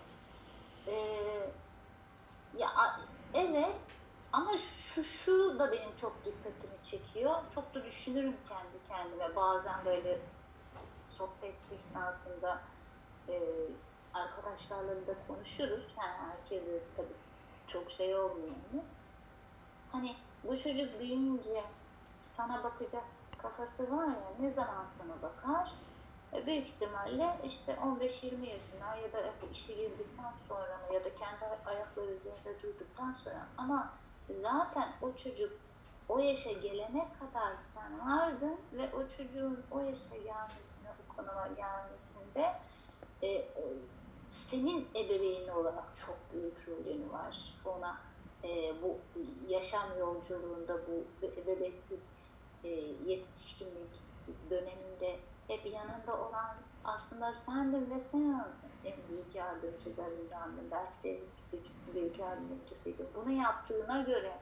Ya evet ama şu da benim çok dikkatimi çekiyor. Çok da düşünürüm kendi kendime. Bazen böyle sohbet esnasında arkadaşlarla da konuşuruz. Yani herkese tabii çok şey olmuyor mu? Hani bu çocuk büyüyünce sana bakacak kafası var ya, ne zaman sana bakar? Büyük ihtimalle işte 15-20 yaşına ya da işe girdikten sonra ya da kendi ayakları üzerinde durduktan sonra, ama zaten o çocuk o yaşa gelene kadar sen vardın ve o çocuğun o yaşa gelmesine, o konuma gelmesinde senin ebeveyni olarak çok büyük rolün var. Ona bu yaşam yolculuğunda, bu bebeklik, yetişkinlik döneminde hep yanında olan aslında sendin ve sen en büyük yardımcılarındandın. Belki de büyük yardımcısıydın. Bunu yaptığına göre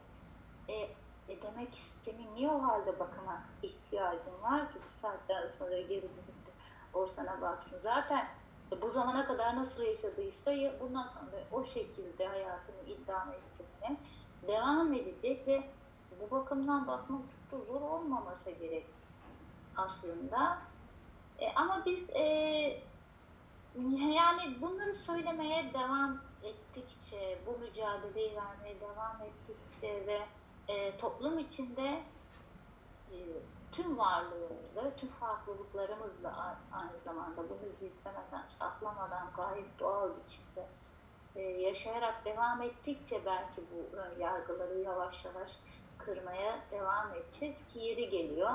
demek senin niye o halde bakıma ihtiyacın var ki bu saatten sonra geri dönüp sana baksın. Zaten bu zamana kadar nasıl yaşadıysa bundan sonra o şekilde hayatını idame ettirmeye devam edecek ve bu bakımdan bakmak çok da zor olmaması gerek aslında. Ama biz yani bunları söylemeye devam ettikçe, bu mücadeleyi vermeye devam ettikçe ve toplum içinde tüm varlığımızla, tüm farklılıklarımızla aynı zamanda bunu gizlemeden, saklamadan gayet doğal biçimde yaşayarak devam ettikçe belki bu ön yargıları yavaş yavaş kırmaya devam edeceğiz ki yeri geliyor.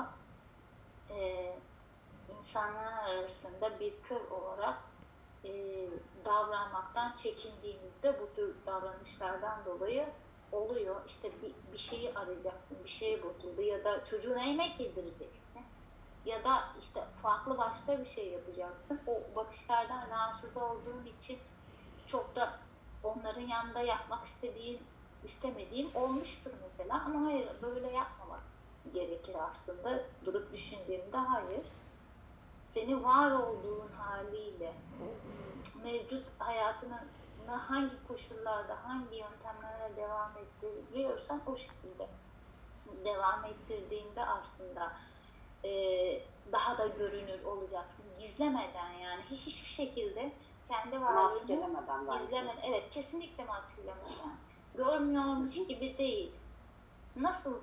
İnsanlar arasında bir kör olarak davranmaktan çekindiğimizde bu tür davranışlardan dolayı oluyor. İşte bir şeyi arayacaksın, bir şey bozuldu ya da çocuğuna yemek yedireceksin ya da işte farklı başka bir şey yapacaksın. O bakışlardan rahatsız olduğun için çok da onların yanında yapmak istemediğin olmuştur mesela, ama hayır, böyle yapmamak gerekir aslında. Durup düşündüğümde hayır. Seni var olduğun haliyle mevcut hayatını hangi koşullarda, hangi yöntemlerle devam ettiriyorsan o şekilde devam ettirdiğinde aslında daha da görünür olacaksın. Gizlemeden, yani hiçbir şekilde kendi varlığını gizlemeden. Evet, kesinlikle maskelemeden. Görmüyormuş gibi değil. Nasıl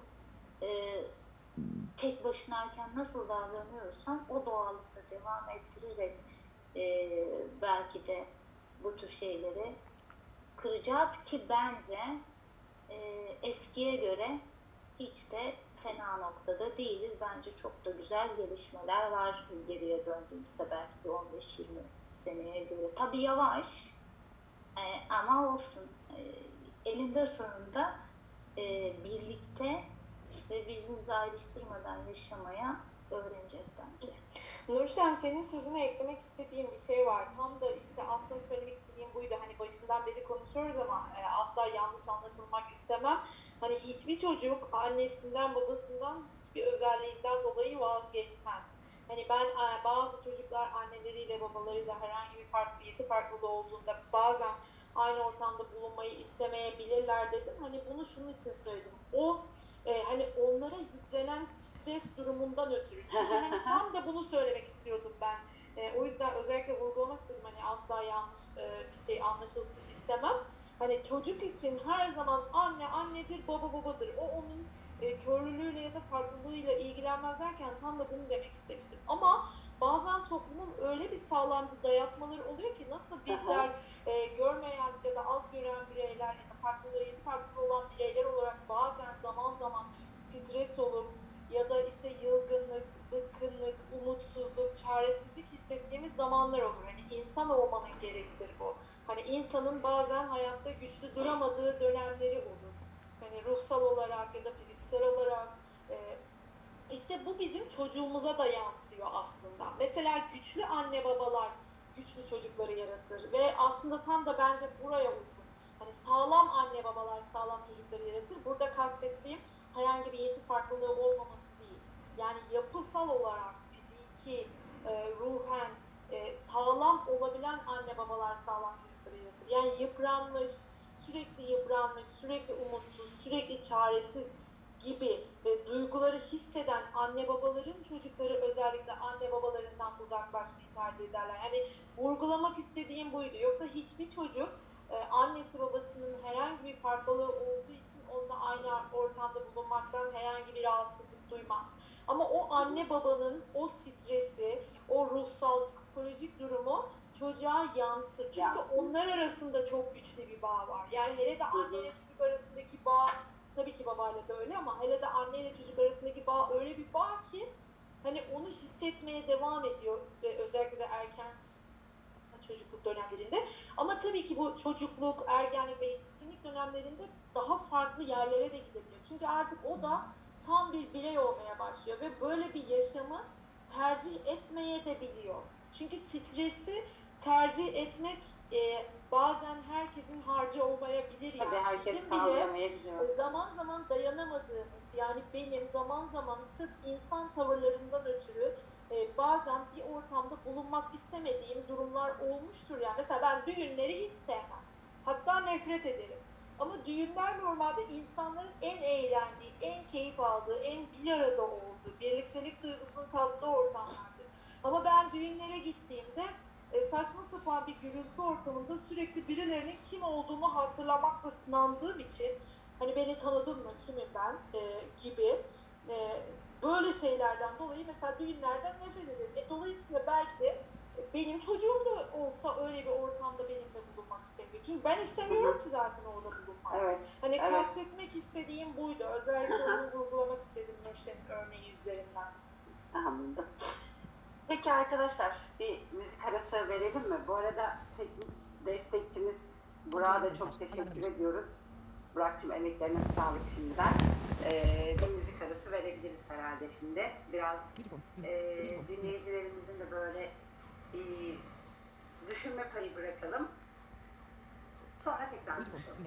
tek başınayken nasıl davranıyorsan o doğallıkla devam ettirerek belki de bu tür şeyleri kıracağız ki bence eskiye göre hiç de fena noktada değiliz. Bence çok da güzel gelişmeler var geriye döndüğümüzde, belki de 15-20 seneye göre. Tabii yavaş ama olsun. Elinde sonunda birlikte ve birbirimizi ayrıştırmadan yaşamaya öğreneceğiz bence. Nurşen, senin sözüne eklemek istediğim bir şey var. Tam da işte aslında söylemek istediğim buydu. Hani başından beri konuşuyoruz ama asla yanlış anlaşılmak istemem. Hani hiçbir çocuk annesinden babasından hiçbir özelliğinden dolayı vazgeçmez. Hani ben bazı çocuklar anneleriyle babalarıyla herhangi bir farklılığı, farklılığı olduğunda bazen aynı ortamda bulunmayı istemeyebilirler dedim. Hani bunu şunun için söyledim. O hani onlara yüklenen stres durumundan ötürü. Çünkü hani tam da bunu söylemek istiyordum ben. O yüzden özellikle vurgulamak istedim. Hani asla yanlış bir şey anlaşılsın istemem. Hani çocuk için her zaman anne annedir, baba babadır. O onun körlülüğüyle ya da farklılığıyla ilgilenmez derken tam da bunu demek istemiştim. Ama bazen toplumun öyle bir sağlamcı dayatmaları oluyor ki, nasıl bizler görmeyen ya da az gören bireyler ya da farklılığı, farklı olan bireyler olarak bazen zaman zaman stres olup ya da işte yılgınlık, bıkkınlık, umutsuzluk, çaresizlik hissettiğimiz zamanlar olur. Hani insan olmanın gerektir bu. Hani insanın bazen hayatta güçlü duramadığı dönemleri olur. Hani ruhsal olarak ya da fiziksel olarak. İşte bu bizim çocuğumuza da yansıyor aslında. Mesela güçlü anne babalar güçlü çocukları yaratır ve aslında tam da bence buraya uygun. Hani sağlam anne babalar sağlam çocukları yaratır. Burada kastettiğim herhangi bir yeti farklılığı olmaması değil. Yani yapısal olarak fiziki, ruhen sağlam olabilen anne babalar sağlam çocukları yaratır. Yani yıpranmış, sürekli umutsuz, sürekli çaresiz gibi duyguları hisseden anne babaların çocukları özellikle anne babalarından uzaklaşmayı tercih ederler. Yani vurgulamak istediğim buydu. Yoksa hiçbir çocuk annesi babasının herhangi bir farklılığı olduğu için onunla aynı ortamda bulunmaktan herhangi bir rahatsızlık duymaz. Ama o anne babanın o stresi, o ruhsal, psikolojik durumu çocuğa yansır. Çünkü onlar arasında çok güçlü bir bağ var. Yani hele de anne ile çocuk arasındaki bağ, tabii ki babayla da öyle, ama hele de anne ile çocuk arasındaki bağ öyle bir bağ ki hani onu hissetmeye devam ediyor özellikle de erken çocukluk dönemlerinde. Ama tabii ki bu çocukluk, ergenlik ve yetişkinlik dönemlerinde daha farklı yerlere de gidebiliyor. Çünkü artık o da tam bir birey olmaya başlıyor ve böyle bir yaşamı tercih etmeye de biliyor. Çünkü stresi tercih etmek bazen herkesin harcı olmayabilir. Yani. Tabii herkes kaldıramayabiliyor. Zaman zaman dayanamadığımız, yani benim zaman zaman sırf insan tavırlarından ötürü bazen bir ortamda bulunmak istemediğim durumlar olmuştur. Yani mesela ben düğünleri hiç sevmem. Hatta nefret ederim. Ama düğünler normalde insanların en eğlendiği, en keyif aldığı, en bir arada olduğu, birliktelik duygusunu tattığı ortamlardır. Ama ben düğünlere gittiğimde saçma sapan bir gürültü ortamında sürekli birilerinin kim olduğunu hatırlamakla sınandığım için, hani beni tanıdın mı, kimim ben gibi böyle şeylerden dolayı mesela düğünlerden nefret ederim. Dolayısıyla belki benim çocuğum da olsa öyle bir ortamda benimle bulunmak istemiyor. Çünkü ben istemiyorum ki zaten orada bulunmak. Evet. Hani evet. kastetmek istediğim buydu. Özellikle onu vurgulamak istedim Nurşen'in örneği üzerinden. Anladım. Peki arkadaşlar, bir müzik arası verelim mi? Bu arada teknik destekçimiz Burak'a da çok teşekkür ediyoruz. Burak'cığım emeklerine sağlık şimdiden. Bir müzik arası verebiliriz herhalde şimdi. Biraz dinleyicilerimizin de böyle bir düşünme payı bırakalım. Sonra tekrar konuşalım.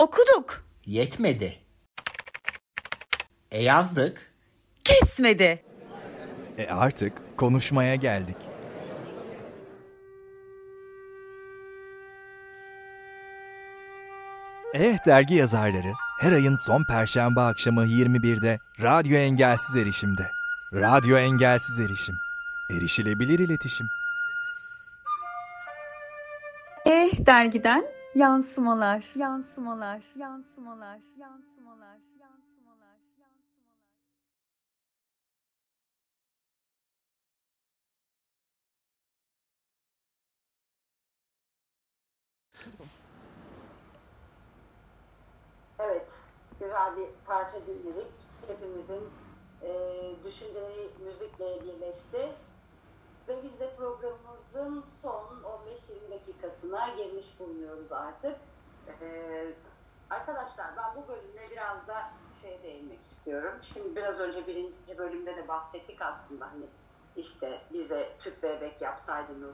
Okuduk. Yetmedi. Yazdık. Kesmedi. Artık konuşmaya geldik. Dergi yazarları her ayın son perşembe akşamı 21'de Radyo Engelsiz Erişim'de. Radyo Engelsiz Erişim. Erişilebilir iletişim. Dergiden yansımalar. Yansımalar. Yansımalar. Yansımalar. Yansımalar. Evet, güzel bir parça dinledik. Hepimizin düşünceleri müzikle birleşti. Ve biz de programımızın son 15-20 dakikasına girmiş bulunuyoruz artık. Arkadaşlar ben bu bölümde biraz da değinmek istiyorum. Şimdi biraz önce birinci bölümde de bahsettik aslında, hani işte bize tüp bebek yapsaydınız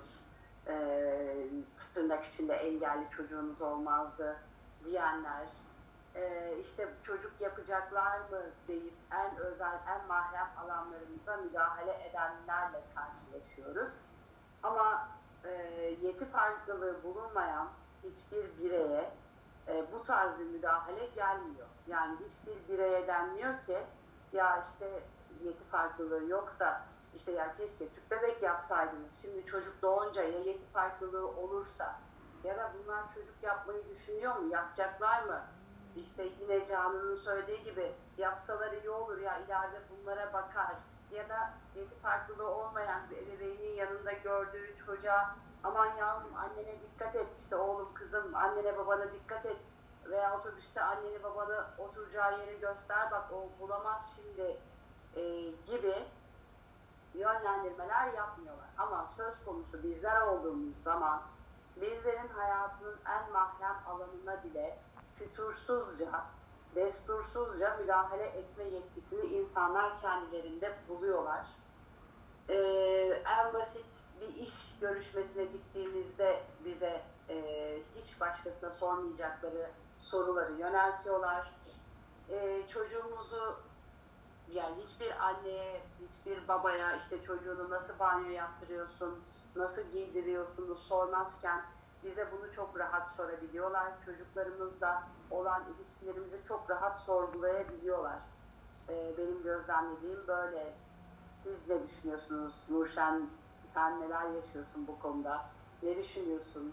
tırnak içinde engelli çocuğunuz olmazdı diyenler, işte çocuk yapacaklar mı deyip en özel, en mahrem alanlarımıza müdahale edenlerle karşılaşıyoruz. Ama yeti farklılığı bulunmayan hiçbir bireye bu tarz bir müdahale gelmiyor. Yani hiçbir bireye denmiyor ki ya işte yeti farklılığı yoksa işte ya keşke tüp bebek yapsaydınız, şimdi çocuk doğunca ya yeti farklılığı olursa, ya da bunlar çocuk yapmayı düşünüyor mu, yapacaklar mı? İşte yine Canan'ın söylediği gibi yapsalar iyi olur ya, ileride bunlara bakar. Ya da yeti farklılığı olmayan bir ebeveynin yanında gördüğü çocuğa aman yavrum annene dikkat et, işte oğlum kızım annene babana dikkat et, veya otobüste anneni babanı oturacağı yeri göster bak o bulamaz şimdi gibi yönlendirmeler yapmıyorlar. Ama söz konusu bizler olduğumuz zaman bizlerin hayatının en mahrem alanına bile fütursuzca, destursuzca müdahale etme yetkisini insanlar kendilerinde buluyorlar. En basit bir iş görüşmesine gittiğimizde bize hiç başkasına sormayacakları soruları yöneltiyorlar. Çocuğumuzu, yani hiçbir anneye, hiçbir babaya işte çocuğunu nasıl banyo yaptırıyorsun, nasıl giydiriyorsunuz sormazken bize bunu çok rahat sorabiliyorlar. Çocuklarımızla olan ilişkilerimizi çok rahat sorgulayabiliyorlar. Benim gözlemlediğim böyle. Siz ne düşünüyorsunuz Nurşen? Sen neler yaşıyorsun bu konuda? Ne düşünüyorsun?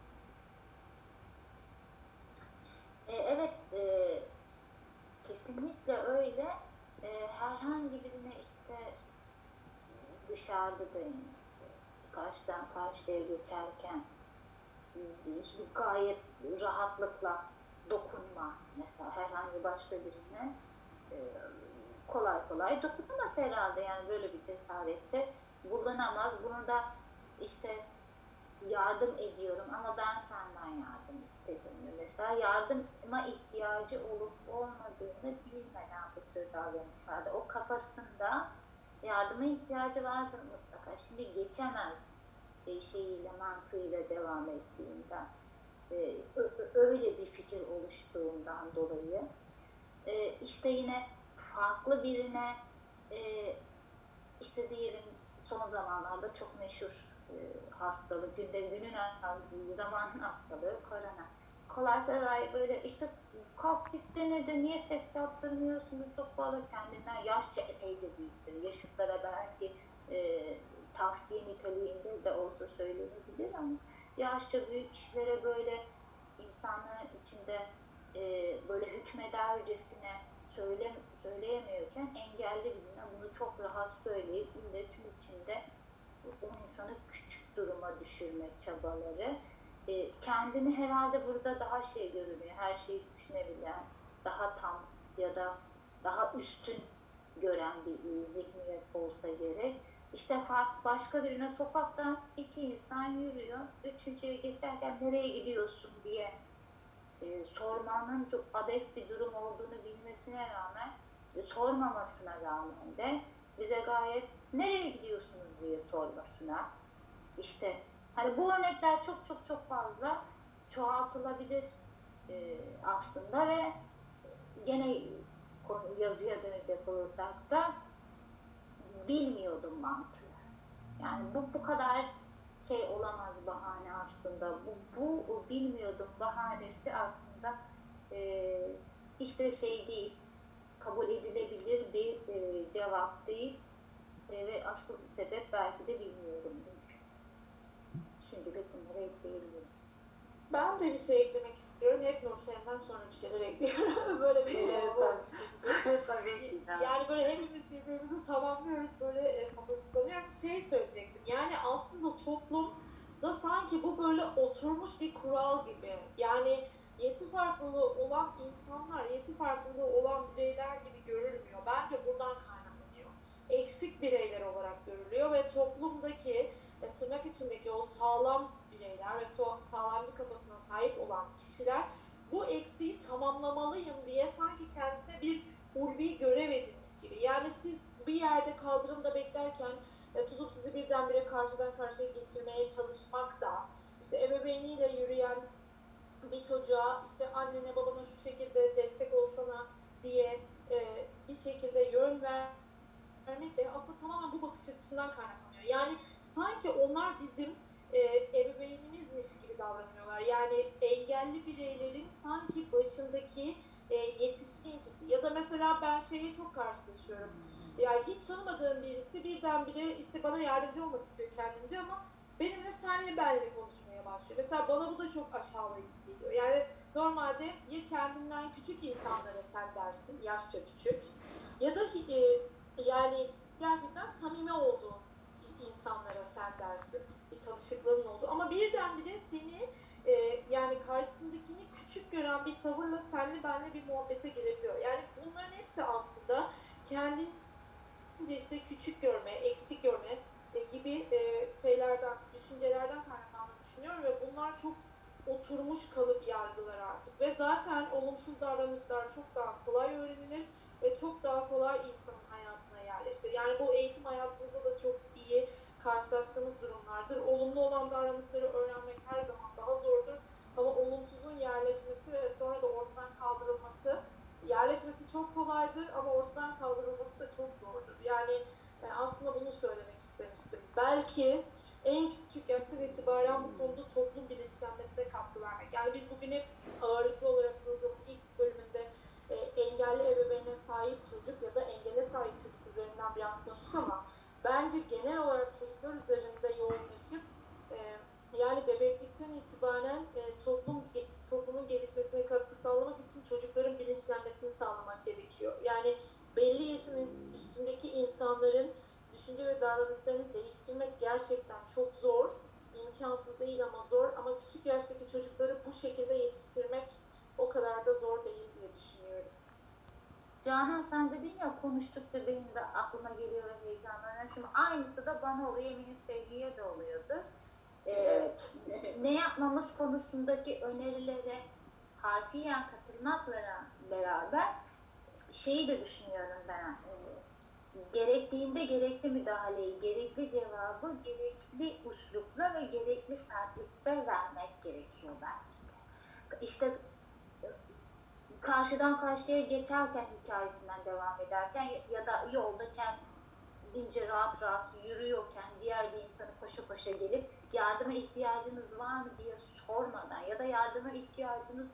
Evet, kesinlikle öyle. Herhangi birine işte dışarıda da işte karşıdan karşıya geçerken gayet rahatlıkla dokunma, mesela herhangi başka birine kolay kolay dokunamaz herhalde, yani böyle bir cesarette bulunamaz. Bunu da işte yardım ediyorum ama ben senden yardım istedim mi? Mesela yardıma ihtiyacı olup olmadığını bilmeden bu tür davranışlarda, o kafasında yardıma ihtiyacı vardır mutlaka. Şimdi geçemez şeyiyle, mantığıyla devam ettiğinden, öyle bir fikir oluştuğundan dolayı işte yine farklı birine işte diyelim son zamanlarda çok meşhur hastalık, günün zamanın hastalığı korona. Kolay kolay böyle işte kalk gitsene de niye test yaptırmıyorsunuz, çok fazla kendinden yaşça epeyce büyüktür. Yaşıtlara belki tavsiye niteliğinde de olsa söylenebilir ama yaşça büyük kişilere böyle insanların içinde böyle hükmedercesine söyleyemiyorken engelli birine bunu çok rahat söyleyip milletin içinde o insanı küçük duruma düşürme çabaları. Kendini herhalde burada daha görünüyor, her şeyi düşünebilen, daha tam ya da daha üstün gören bir zihniyet olsa gerek. İşte başka birine sokaktan iki insan yürüyor, üçüncüye geçerken nereye gidiyorsun diye sormanın çok abes bir durum olduğunu bilmesine rağmen, sormamasına rağmen de bize gayet nereye gidiyorsunuz diye sormasına, işte hani bu örnekler çok çok çok fazla çoğaltılabilir. aslında ve gene yazıya dönecek olursak da bilmiyordum mantığı. Yani bu kadar şey olamaz bahane aslında. Bu bilmiyordum bahanesi aslında hiç de şey değil, kabul edilebilir bir cevap değil ve asıl sebep belki de bilmiyordumdur. Şimdilik bunları ekleyebilirim. Ben de bir şey eklemek istiyorum. Hep Nurşen'den sonra bir şeyler ekliyorum. Böyle bir şey Tabii ki. Yani böyle hepimiz birbirimizi tamamlıyoruz. Böyle sabırsızlanıyorum. Bir şey söyleyecektim. Yani aslında toplumda sanki bu böyle oturmuş bir kural gibi. Yani yeti farklılığı olan insanlar, yeti farklılığı olan bireyler gibi görülmüyor. Bence buradan kaynaklanıyor. Eksik bireyler olarak görülüyor ve toplumdaki tırnak içindeki o sağlam bireyler ve sağlamcı kafasına sahip olan kişiler bu eksiği tamamlamalıyım diye sanki kendisine bir ulvi görev edinmiş gibi. Yani siz bir yerde kaldırımda beklerken tutup sizi birdenbire karşıdan karşıya geçirmeye çalışmak da, işte ebeveyniyle yürüyen bir çocuğa işte annene babana şu şekilde destek olsana diye bir şekilde yön vermek de aslında tamamen bu bakış açısından kaynaklanıyor. Yani sanki onlar bizim ebeveynimizmiş gibi davranıyorlar. Yani engelli bireylerin sanki başındaki yetişkin kişi. Ya da mesela ben şeye çok karşılaşıyorum. Yani hiç tanımadığım birisi birdenbire işte bana yardımcı olmak istiyor kendince ama benimle senle benle konuşmaya başlıyor. Mesela bana bu da çok aşağılayıcı geliyor. Yani normalde ya kendinden küçük insanlara sen dersin, yaşça küçük, ya da yani gerçekten samimi olduğun insanlara sen dersin, bir tanışıklığın oldu. Ama birdenbire seni yani karşısındakini küçük gören bir tavırla senle benle bir muhabbete girebiliyor. Yani bunların hepsi aslında kendince işte küçük görme, eksik görme gibi şeylerden, düşüncelerden kaynaklandığını düşünüyorum ve bunlar çok oturmuş kalıp yargılar artık. Ve zaten olumsuz davranışlar çok daha kolay öğrenilir ve çok daha kolay insanın hayatına yerleşir. Yani bu eğitim hayatımızda da çok iyi karşılaştığımız durumlardır. Olumlu olan davranışları öğrenmek her zaman daha zordur. Ama olumsuzun yerleşmesi ve sonra da ortadan kaldırılması, yerleşmesi çok kolaydır ama ortadan kaldırılması da çok zordur. Yani aslında bunu söylemek istemiştim. Belki en küçük yaştan itibaren bu konuda toplum bilinçlenmesine katkı vermek. Yani biz bugün hep ağırlıklı olarak programın ilk bölümünde engelli ebeveyne sahip çocuk ya da engele sahip çocuk üzerinden biraz konuştuk ama bence genel olarak çocuklar üzerinde yoğunlaşıp yani bebeklikten itibaren toplumun gelişmesine katkı sağlamak için çocukların bilinçlenmesini sağlamak gerekiyor. Yani belli yaşın üstündeki insanların düşünce ve davranışlarını değiştirmek gerçekten çok zor. İmkansız değil ama zor. Ama küçük yaştaki çocukları bu şekilde yetiştirmek o kadar da zor değil diye düşünüyorum. Canan sen dedin ya konuştukça benim de aklıma geliyor ve heyecanlanıyorum. Şimdi aynısı da bana oluyor, eminim Sevgi'ye de oluyordu. Ne yapmamız konusundaki önerilere harfiyen katılmakla beraber şeyi de düşünüyorum ben. Gerektiğinde gerekli müdahaleyi, gerekli cevabı, gerekli üslupla ve gerekli sertlikte vermek gerekiyor belki de. İşte karşıdan karşıya geçerken hikayesinden devam ederken ya da yoldayken ince rahat rahat yürüyorken diğer bir insanı koşa koşa gelip yardıma ihtiyacınız var mı diye sormadan ya da yardıma ihtiyacınız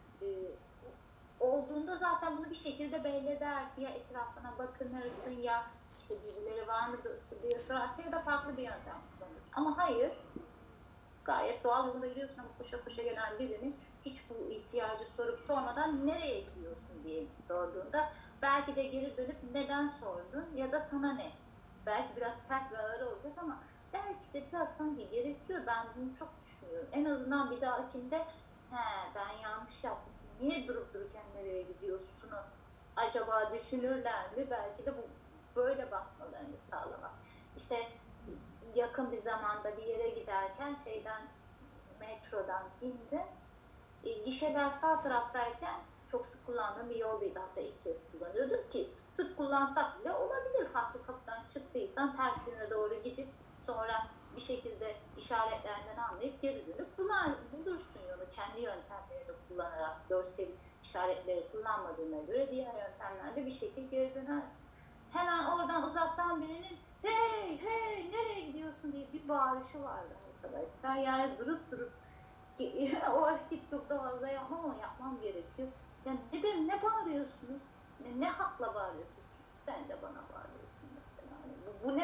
olduğunda zaten bunu bir şekilde belli edersin. Ya etrafına bakınırsın ya işte birileri var mı diye sorarsın ya da farklı bir yöntem kullanırsın. Ama hayır, gayet doğal yolda yürüyorsun ama koşa koşa gelen birini hiç bu ihtiyacı sorup sormadan nereye gidiyorsun diye sorduğunda belki de geri dönüp neden sordun ya da sana ne? Belki biraz sert ve ağır olacak ama belki de biraz sanki gerekiyor. Ben bunu çok düşünüyorum. En azından bir dahakinde ben yanlış yaptım. Niye durup dururken nereye gidiyorsun? Acaba düşünürler mi? Belki de bu böyle bakmalarını sağlamak. İşte yakın bir zamanda bir yere giderken metrodan indim. Gişeler sağ taraftayken çok sık kullandığım bir yoldaydı. Hatta ilk kez kullanıyordum ki sık kullansak bile olabilir. Farklı kapıdan çıktıysan tersine doğru gidip sonra bir şekilde işaretlerden anlayıp geri dönüp bulursun yolu kendi yöntemlerini kullanarak. Görsel işaretleri kullanmadığına göre diğer yöntemlerde bir şekilde geri döner. Hemen oradan uzaktan birinin hey hey nereye gidiyorsun diye bir bağırışı vardı arkadaşlar. Yani durup o hareket çok da fazla yapmam ama yapmam gerekiyor. Yani ne bağırıyorsunuz? Ne hakla bağırıyorsunuz? Sen de bana bağırıyorsun mesela. Yani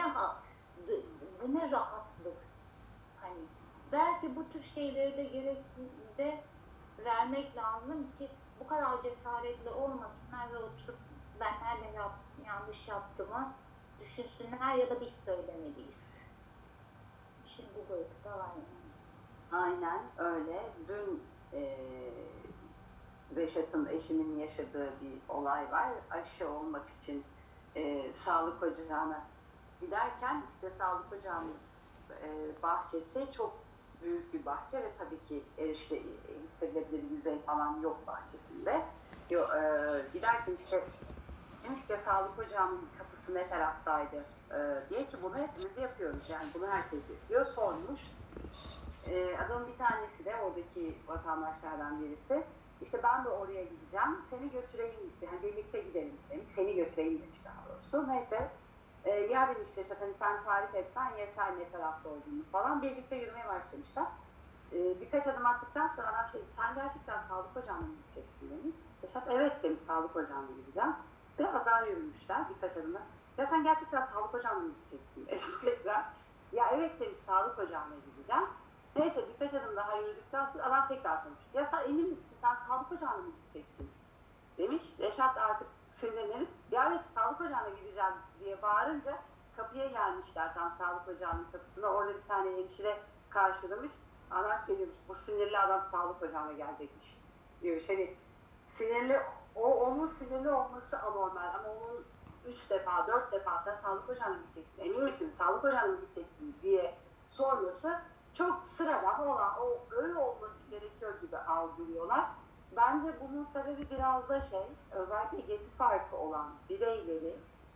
bu ne rahatlık. Hani belki bu tür şeyleri de gerektiğinde vermek lazım ki bu kadar cesaretli olmasınlar ve oturup ben nerede yanlış yaptığımı düşünsünler ya da biz söylemeliyiz. Şimdi bu boyutta var yani. Aynen öyle. Dün Reşat'ın eşimin yaşadığı bir olay var. Aşı olmak için sağlık ocağına giderken işte sağlık ocağının bahçesi çok büyük bir bahçe ve tabii ki işte hissedilebilir yüzey falan yok bahçesinde. Giderken işte demiş ki sağlık ocağının kapısı ne taraftaydı diye ki bunu hepimiz yapıyoruz. Yani bunu herkes yapıyor. Sormuş. Adamın bir tanesi de oradaki vatandaşlardan birisi işte ben de oraya gideceğim seni götüreyim yani birlikte gidelim demiş seni götüreyim demiş daha doğrusu neyse ya demiş Reşat hani sen tarif etsen yeter ne tarafta olduğunu falan birlikte yürümeye başlamışlar. Birkaç adım attıktan sonra adam şey sen gerçekten sağlık ocağına mı gideceksin demiş. Reşat evet demiş sağlık ocağına gideceğim. Biraz daha yürümüşler birkaç adımda. Ya sen gerçekten sağlık ocağına mı gideceksin demiş tekrar. Ya evet demiş sağlık ocağına gideceğim. Neyse birkaç adım daha yürüdükten sonra adam tekrar sormuş. Ya sen emin misin sen sağlık ocağına mı gideceksin demiş. Reşat artık sinirlenip ya evet sağlık ocağına gideceğim diye bağırınca kapıya gelmişler tam sağlık ocağının kapısına. Orada bir tane hemşire karşılamış. Adam şey diyor bu sinirli adam sağlık ocağına gelecekmiş diyor. Hani sinirli onun sinirli olması anormal ama onun 3 defa 4 defa sen sağlık ocağına gideceksin emin misin sağlık ocağına mı gideceksin diye sorması çok sıradan olan, öyle olması gerekiyor gibi algılıyorlar. Bence bunun sebebi biraz da özellikle yeti farkı olan bireyleri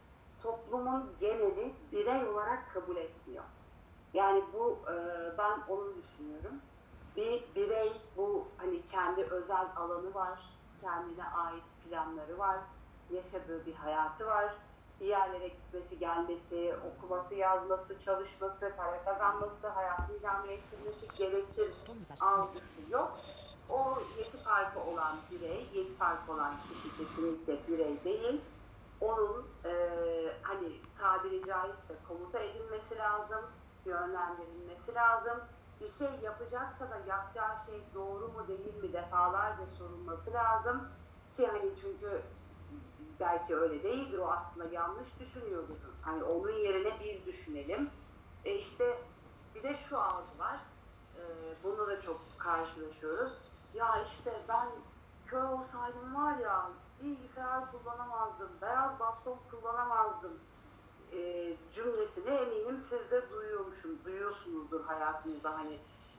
toplumun geneli birey olarak kabul etmiyor. Yani bu, ben onu düşünüyorum. Bir birey bu hani kendi özel alanı var, kendine ait planları var, yaşadığı bir hayatı var. Bir yerlere gitmesi, gelmesi, okuması, yazması, çalışması, para kazanması, hayatını idame ettirmesi gerekir algısı yok. O yeti farkı olan birey, yeti farkı olan kişi kesinlikle birey değil. Onun hani tabiri caizse komuta edilmesi lazım, yönlendirilmesi lazım. Bir şey yapacaksa da yapacağı şey doğru mu değil mi defalarca sorulması lazım. Ki hani çünkü belki öyle değildir, o aslında yanlış düşünüyordur. Hani onun yerine biz düşünelim. İşte bir de şu algı var, bunu da çok karşılaşıyoruz. Ya işte ben kör olsaydım var ya bilgisayar kullanamazdım, beyaz baston kullanamazdım cümlesini eminim siz de duyuyorsunuzdur hayatınızda. Hani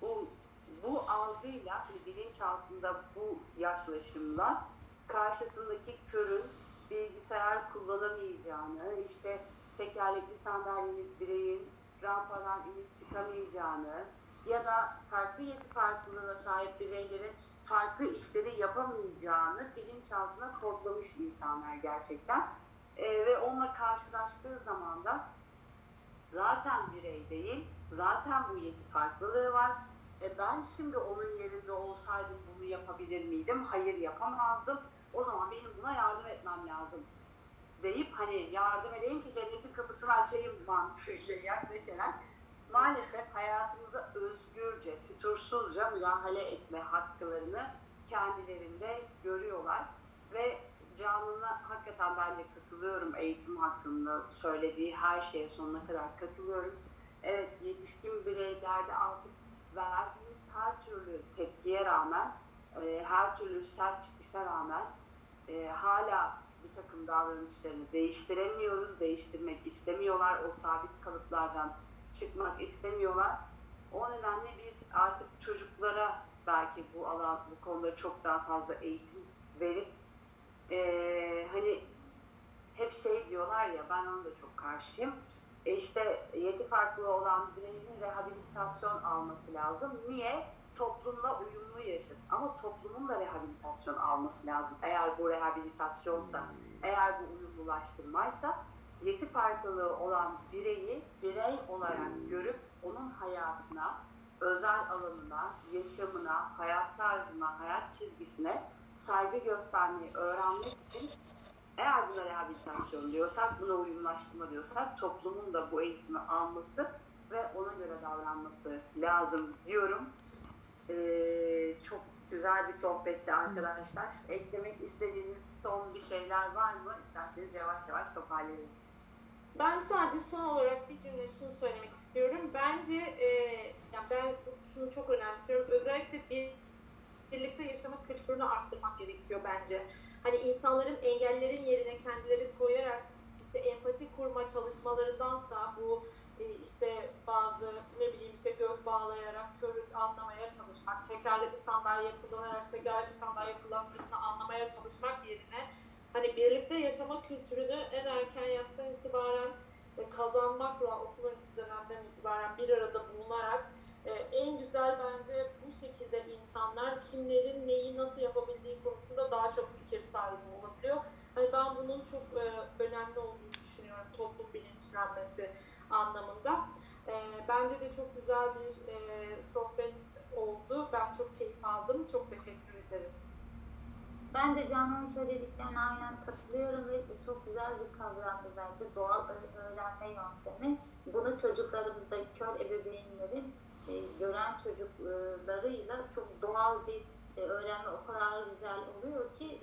bu algıyla, hani bilinçaltında bu yaklaşımla karşısındaki körün bilgisayar kullanamayacağını, işte tekerlekli sandalyeli bireyin rampadan inip çıkamayacağını ya da farklı yeti farklılığına sahip bireylerin farklı işleri yapamayacağını bilinçaltına kodlamış insanlar gerçekten. Ve onunla karşılaştığı zaman da zaten birey değil, zaten bu yeti farklılığı var. Ben şimdi onun yerinde olsaydım bunu yapabilir miydim? Hayır, yapamazdım. O zaman benim buna yardım etmem lazım deyip hani yardım edeyim ki cennetin kapısını açayım mantığıyla yaklaşarak maalesef hayatımıza özgürce, fütursuzca müdahale etme haklarını kendilerinde görüyorlar ve Canan'a hakikaten ben de katılıyorum, eğitim hakkında söylediği her şeye sonuna kadar katılıyorum. Evet, yetişkin bireylerde artık verdiğimiz her türlü tepkiye rağmen, her türlü sert çıkışa rağmen hala bir takım davranışlarını değiştiremiyoruz, değiştirmek istemiyorlar, o sabit kalıplardan çıkmak istemiyorlar. O nedenle biz artık çocuklara belki bu konuda çok daha fazla eğitim verip hani hep diyorlar ya, ben ona da çok karşıyım. işte yeti farklı olan bireyin rehabilitasyon alması lazım. Niye? Toplumla uyumlu yaşasın. Ama toplumun da rehabilitasyon alması lazım. Eğer bu rehabilitasyonsa, eğer bu uyumlulaştırmaysa, yeti farklılığı olan bireyi birey olarak görüp onun hayatına, özel alanına, yaşamına, hayat tarzına, hayat çizgisine saygı göstermeyi öğrenmek için eğer buna rehabilitasyon diyorsak, buna uyumlaştırma diyorsak toplumun da bu eğitimi alması ve ona göre davranması lazım diyorum. Çok güzel bir sohbetti arkadaşlar. Eklemek istediğiniz son bir şeyler var mı? İsterseniz yavaş yavaş toparlayalım. Ben sadece son olarak bir cümle şunu söylemek istiyorum. Bence yani ben şunu çok önemsiyorum. Özellikle birlikte yaşama kültürünü arttırmak gerekiyor bence. Hani insanların engellerin yerine kendileri koyarak işte empati kurma çalışmalarındansa bu işte bazı ne bileyim işte göz bağlayarak körü anlamaya çalışmak, tekerlekli sandalye kullanarak tekerlekli sandalye kullanıcısını anlamaya çalışmak yerine hani birlikte yaşama kültürünü en erken yaştan itibaren kazanmakla, okul öncesi dönemden itibaren bir arada bulunarak en güzel bence bu şekilde insanlar kimlerin neyi nasıl yapabildiği konusunda daha çok fikir sahibi olabiliyor. Hani ben bunun çok önemli olduğunu düşünüyorum toplum bilinçlenmesi anlamında. Bence de çok güzel bir sohbet oldu. Ben çok keyif aldım. Çok teşekkür ederim. Ben de Canan'ın söylediklerine aynen katılıyorum ve çok güzel bir kavramdı bence doğal öğrenme yöntemi. Bunu çocuklarımızda kör ebeveynlerin gören çocuklarıyla çok doğal bir öğrenme o kadar güzel oluyor ki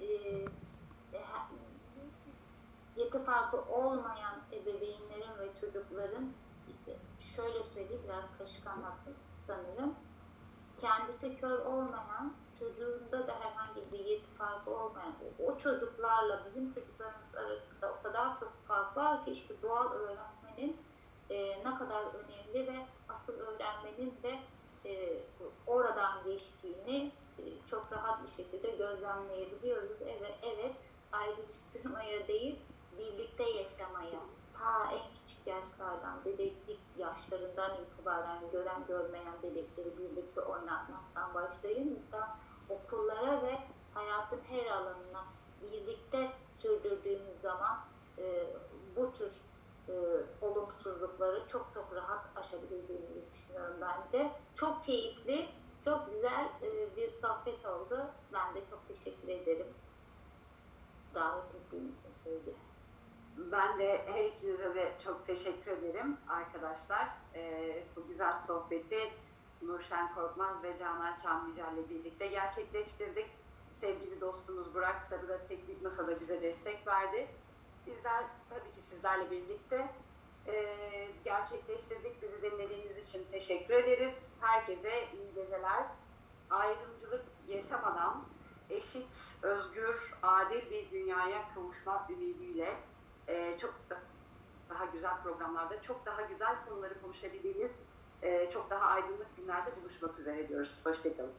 yeti farkı olmayan ebeveynlerin ve çocukların işte şöyle söyleyeyim biraz karışık anlattım sanırım. Kendisi kör olmayan, çocuğunda da herhangi bir yeti farkı olmayan o çocuklarla bizim çocuklarımız arasında o kadar çok fark var ki işte doğal öğrenmenin ne kadar önemli ve asıl öğrenmenin de oradan geçtiğini çok rahat bir şekilde gözlemleyebiliyoruz. Evet, ayrıştırmaya değil, birlikte yaşamaya, ta en küçük yaşlardan, bebeklik yaşlarından itibaren gören görmeyen bebekleri birlikte oynatmaktan başlayın da okullara ve hayatın her alanına birlikte sürdürdüğümüz zaman bu tür olumsuzlukları çok çok rahat aşabileceğimizi düşünüyorum bence. Çok keyifli, çok güzel bir sohbet oldu. Ben de çok teşekkür ederim. Davet ettiğim için sevgi. Ben de her ikinize de çok teşekkür ederim arkadaşlar. Bu güzel sohbeti Nurşen Korkmaz ve Canan Çamlıca ile birlikte gerçekleştirdik. Sevgili dostumuz Burak Sarı da teknik masada bize destek verdi. Bizler tabii ki sizlerle birlikte gerçekleştirdik. Bizi dinlediğiniz için teşekkür ederiz. Herkese iyi geceler. Ayrımcılık yaşamadan eşit, özgür, adil bir dünyaya kavuşmak ümidiyle çok daha güzel programlarda, çok daha güzel konuları konuşabildiğimiz, çok daha aydınlık günlerde buluşmak üzere diyoruz. Hoşçakalın.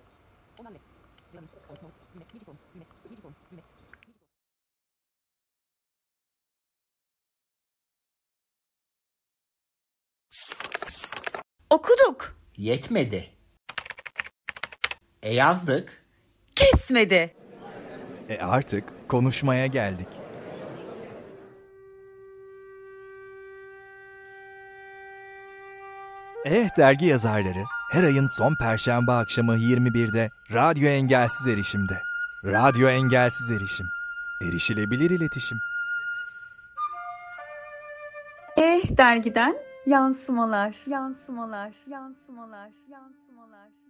Okuduk. Yetmedi. Yazdık. Kesmedi. Artık konuşmaya geldik. Dergi yazarları her ayın son perşembe akşamı 21'de Radyo Engelsiz Erişim'de. Radyo Engelsiz Erişim. Erişilebilir iletişim. Dergiden yansımalar.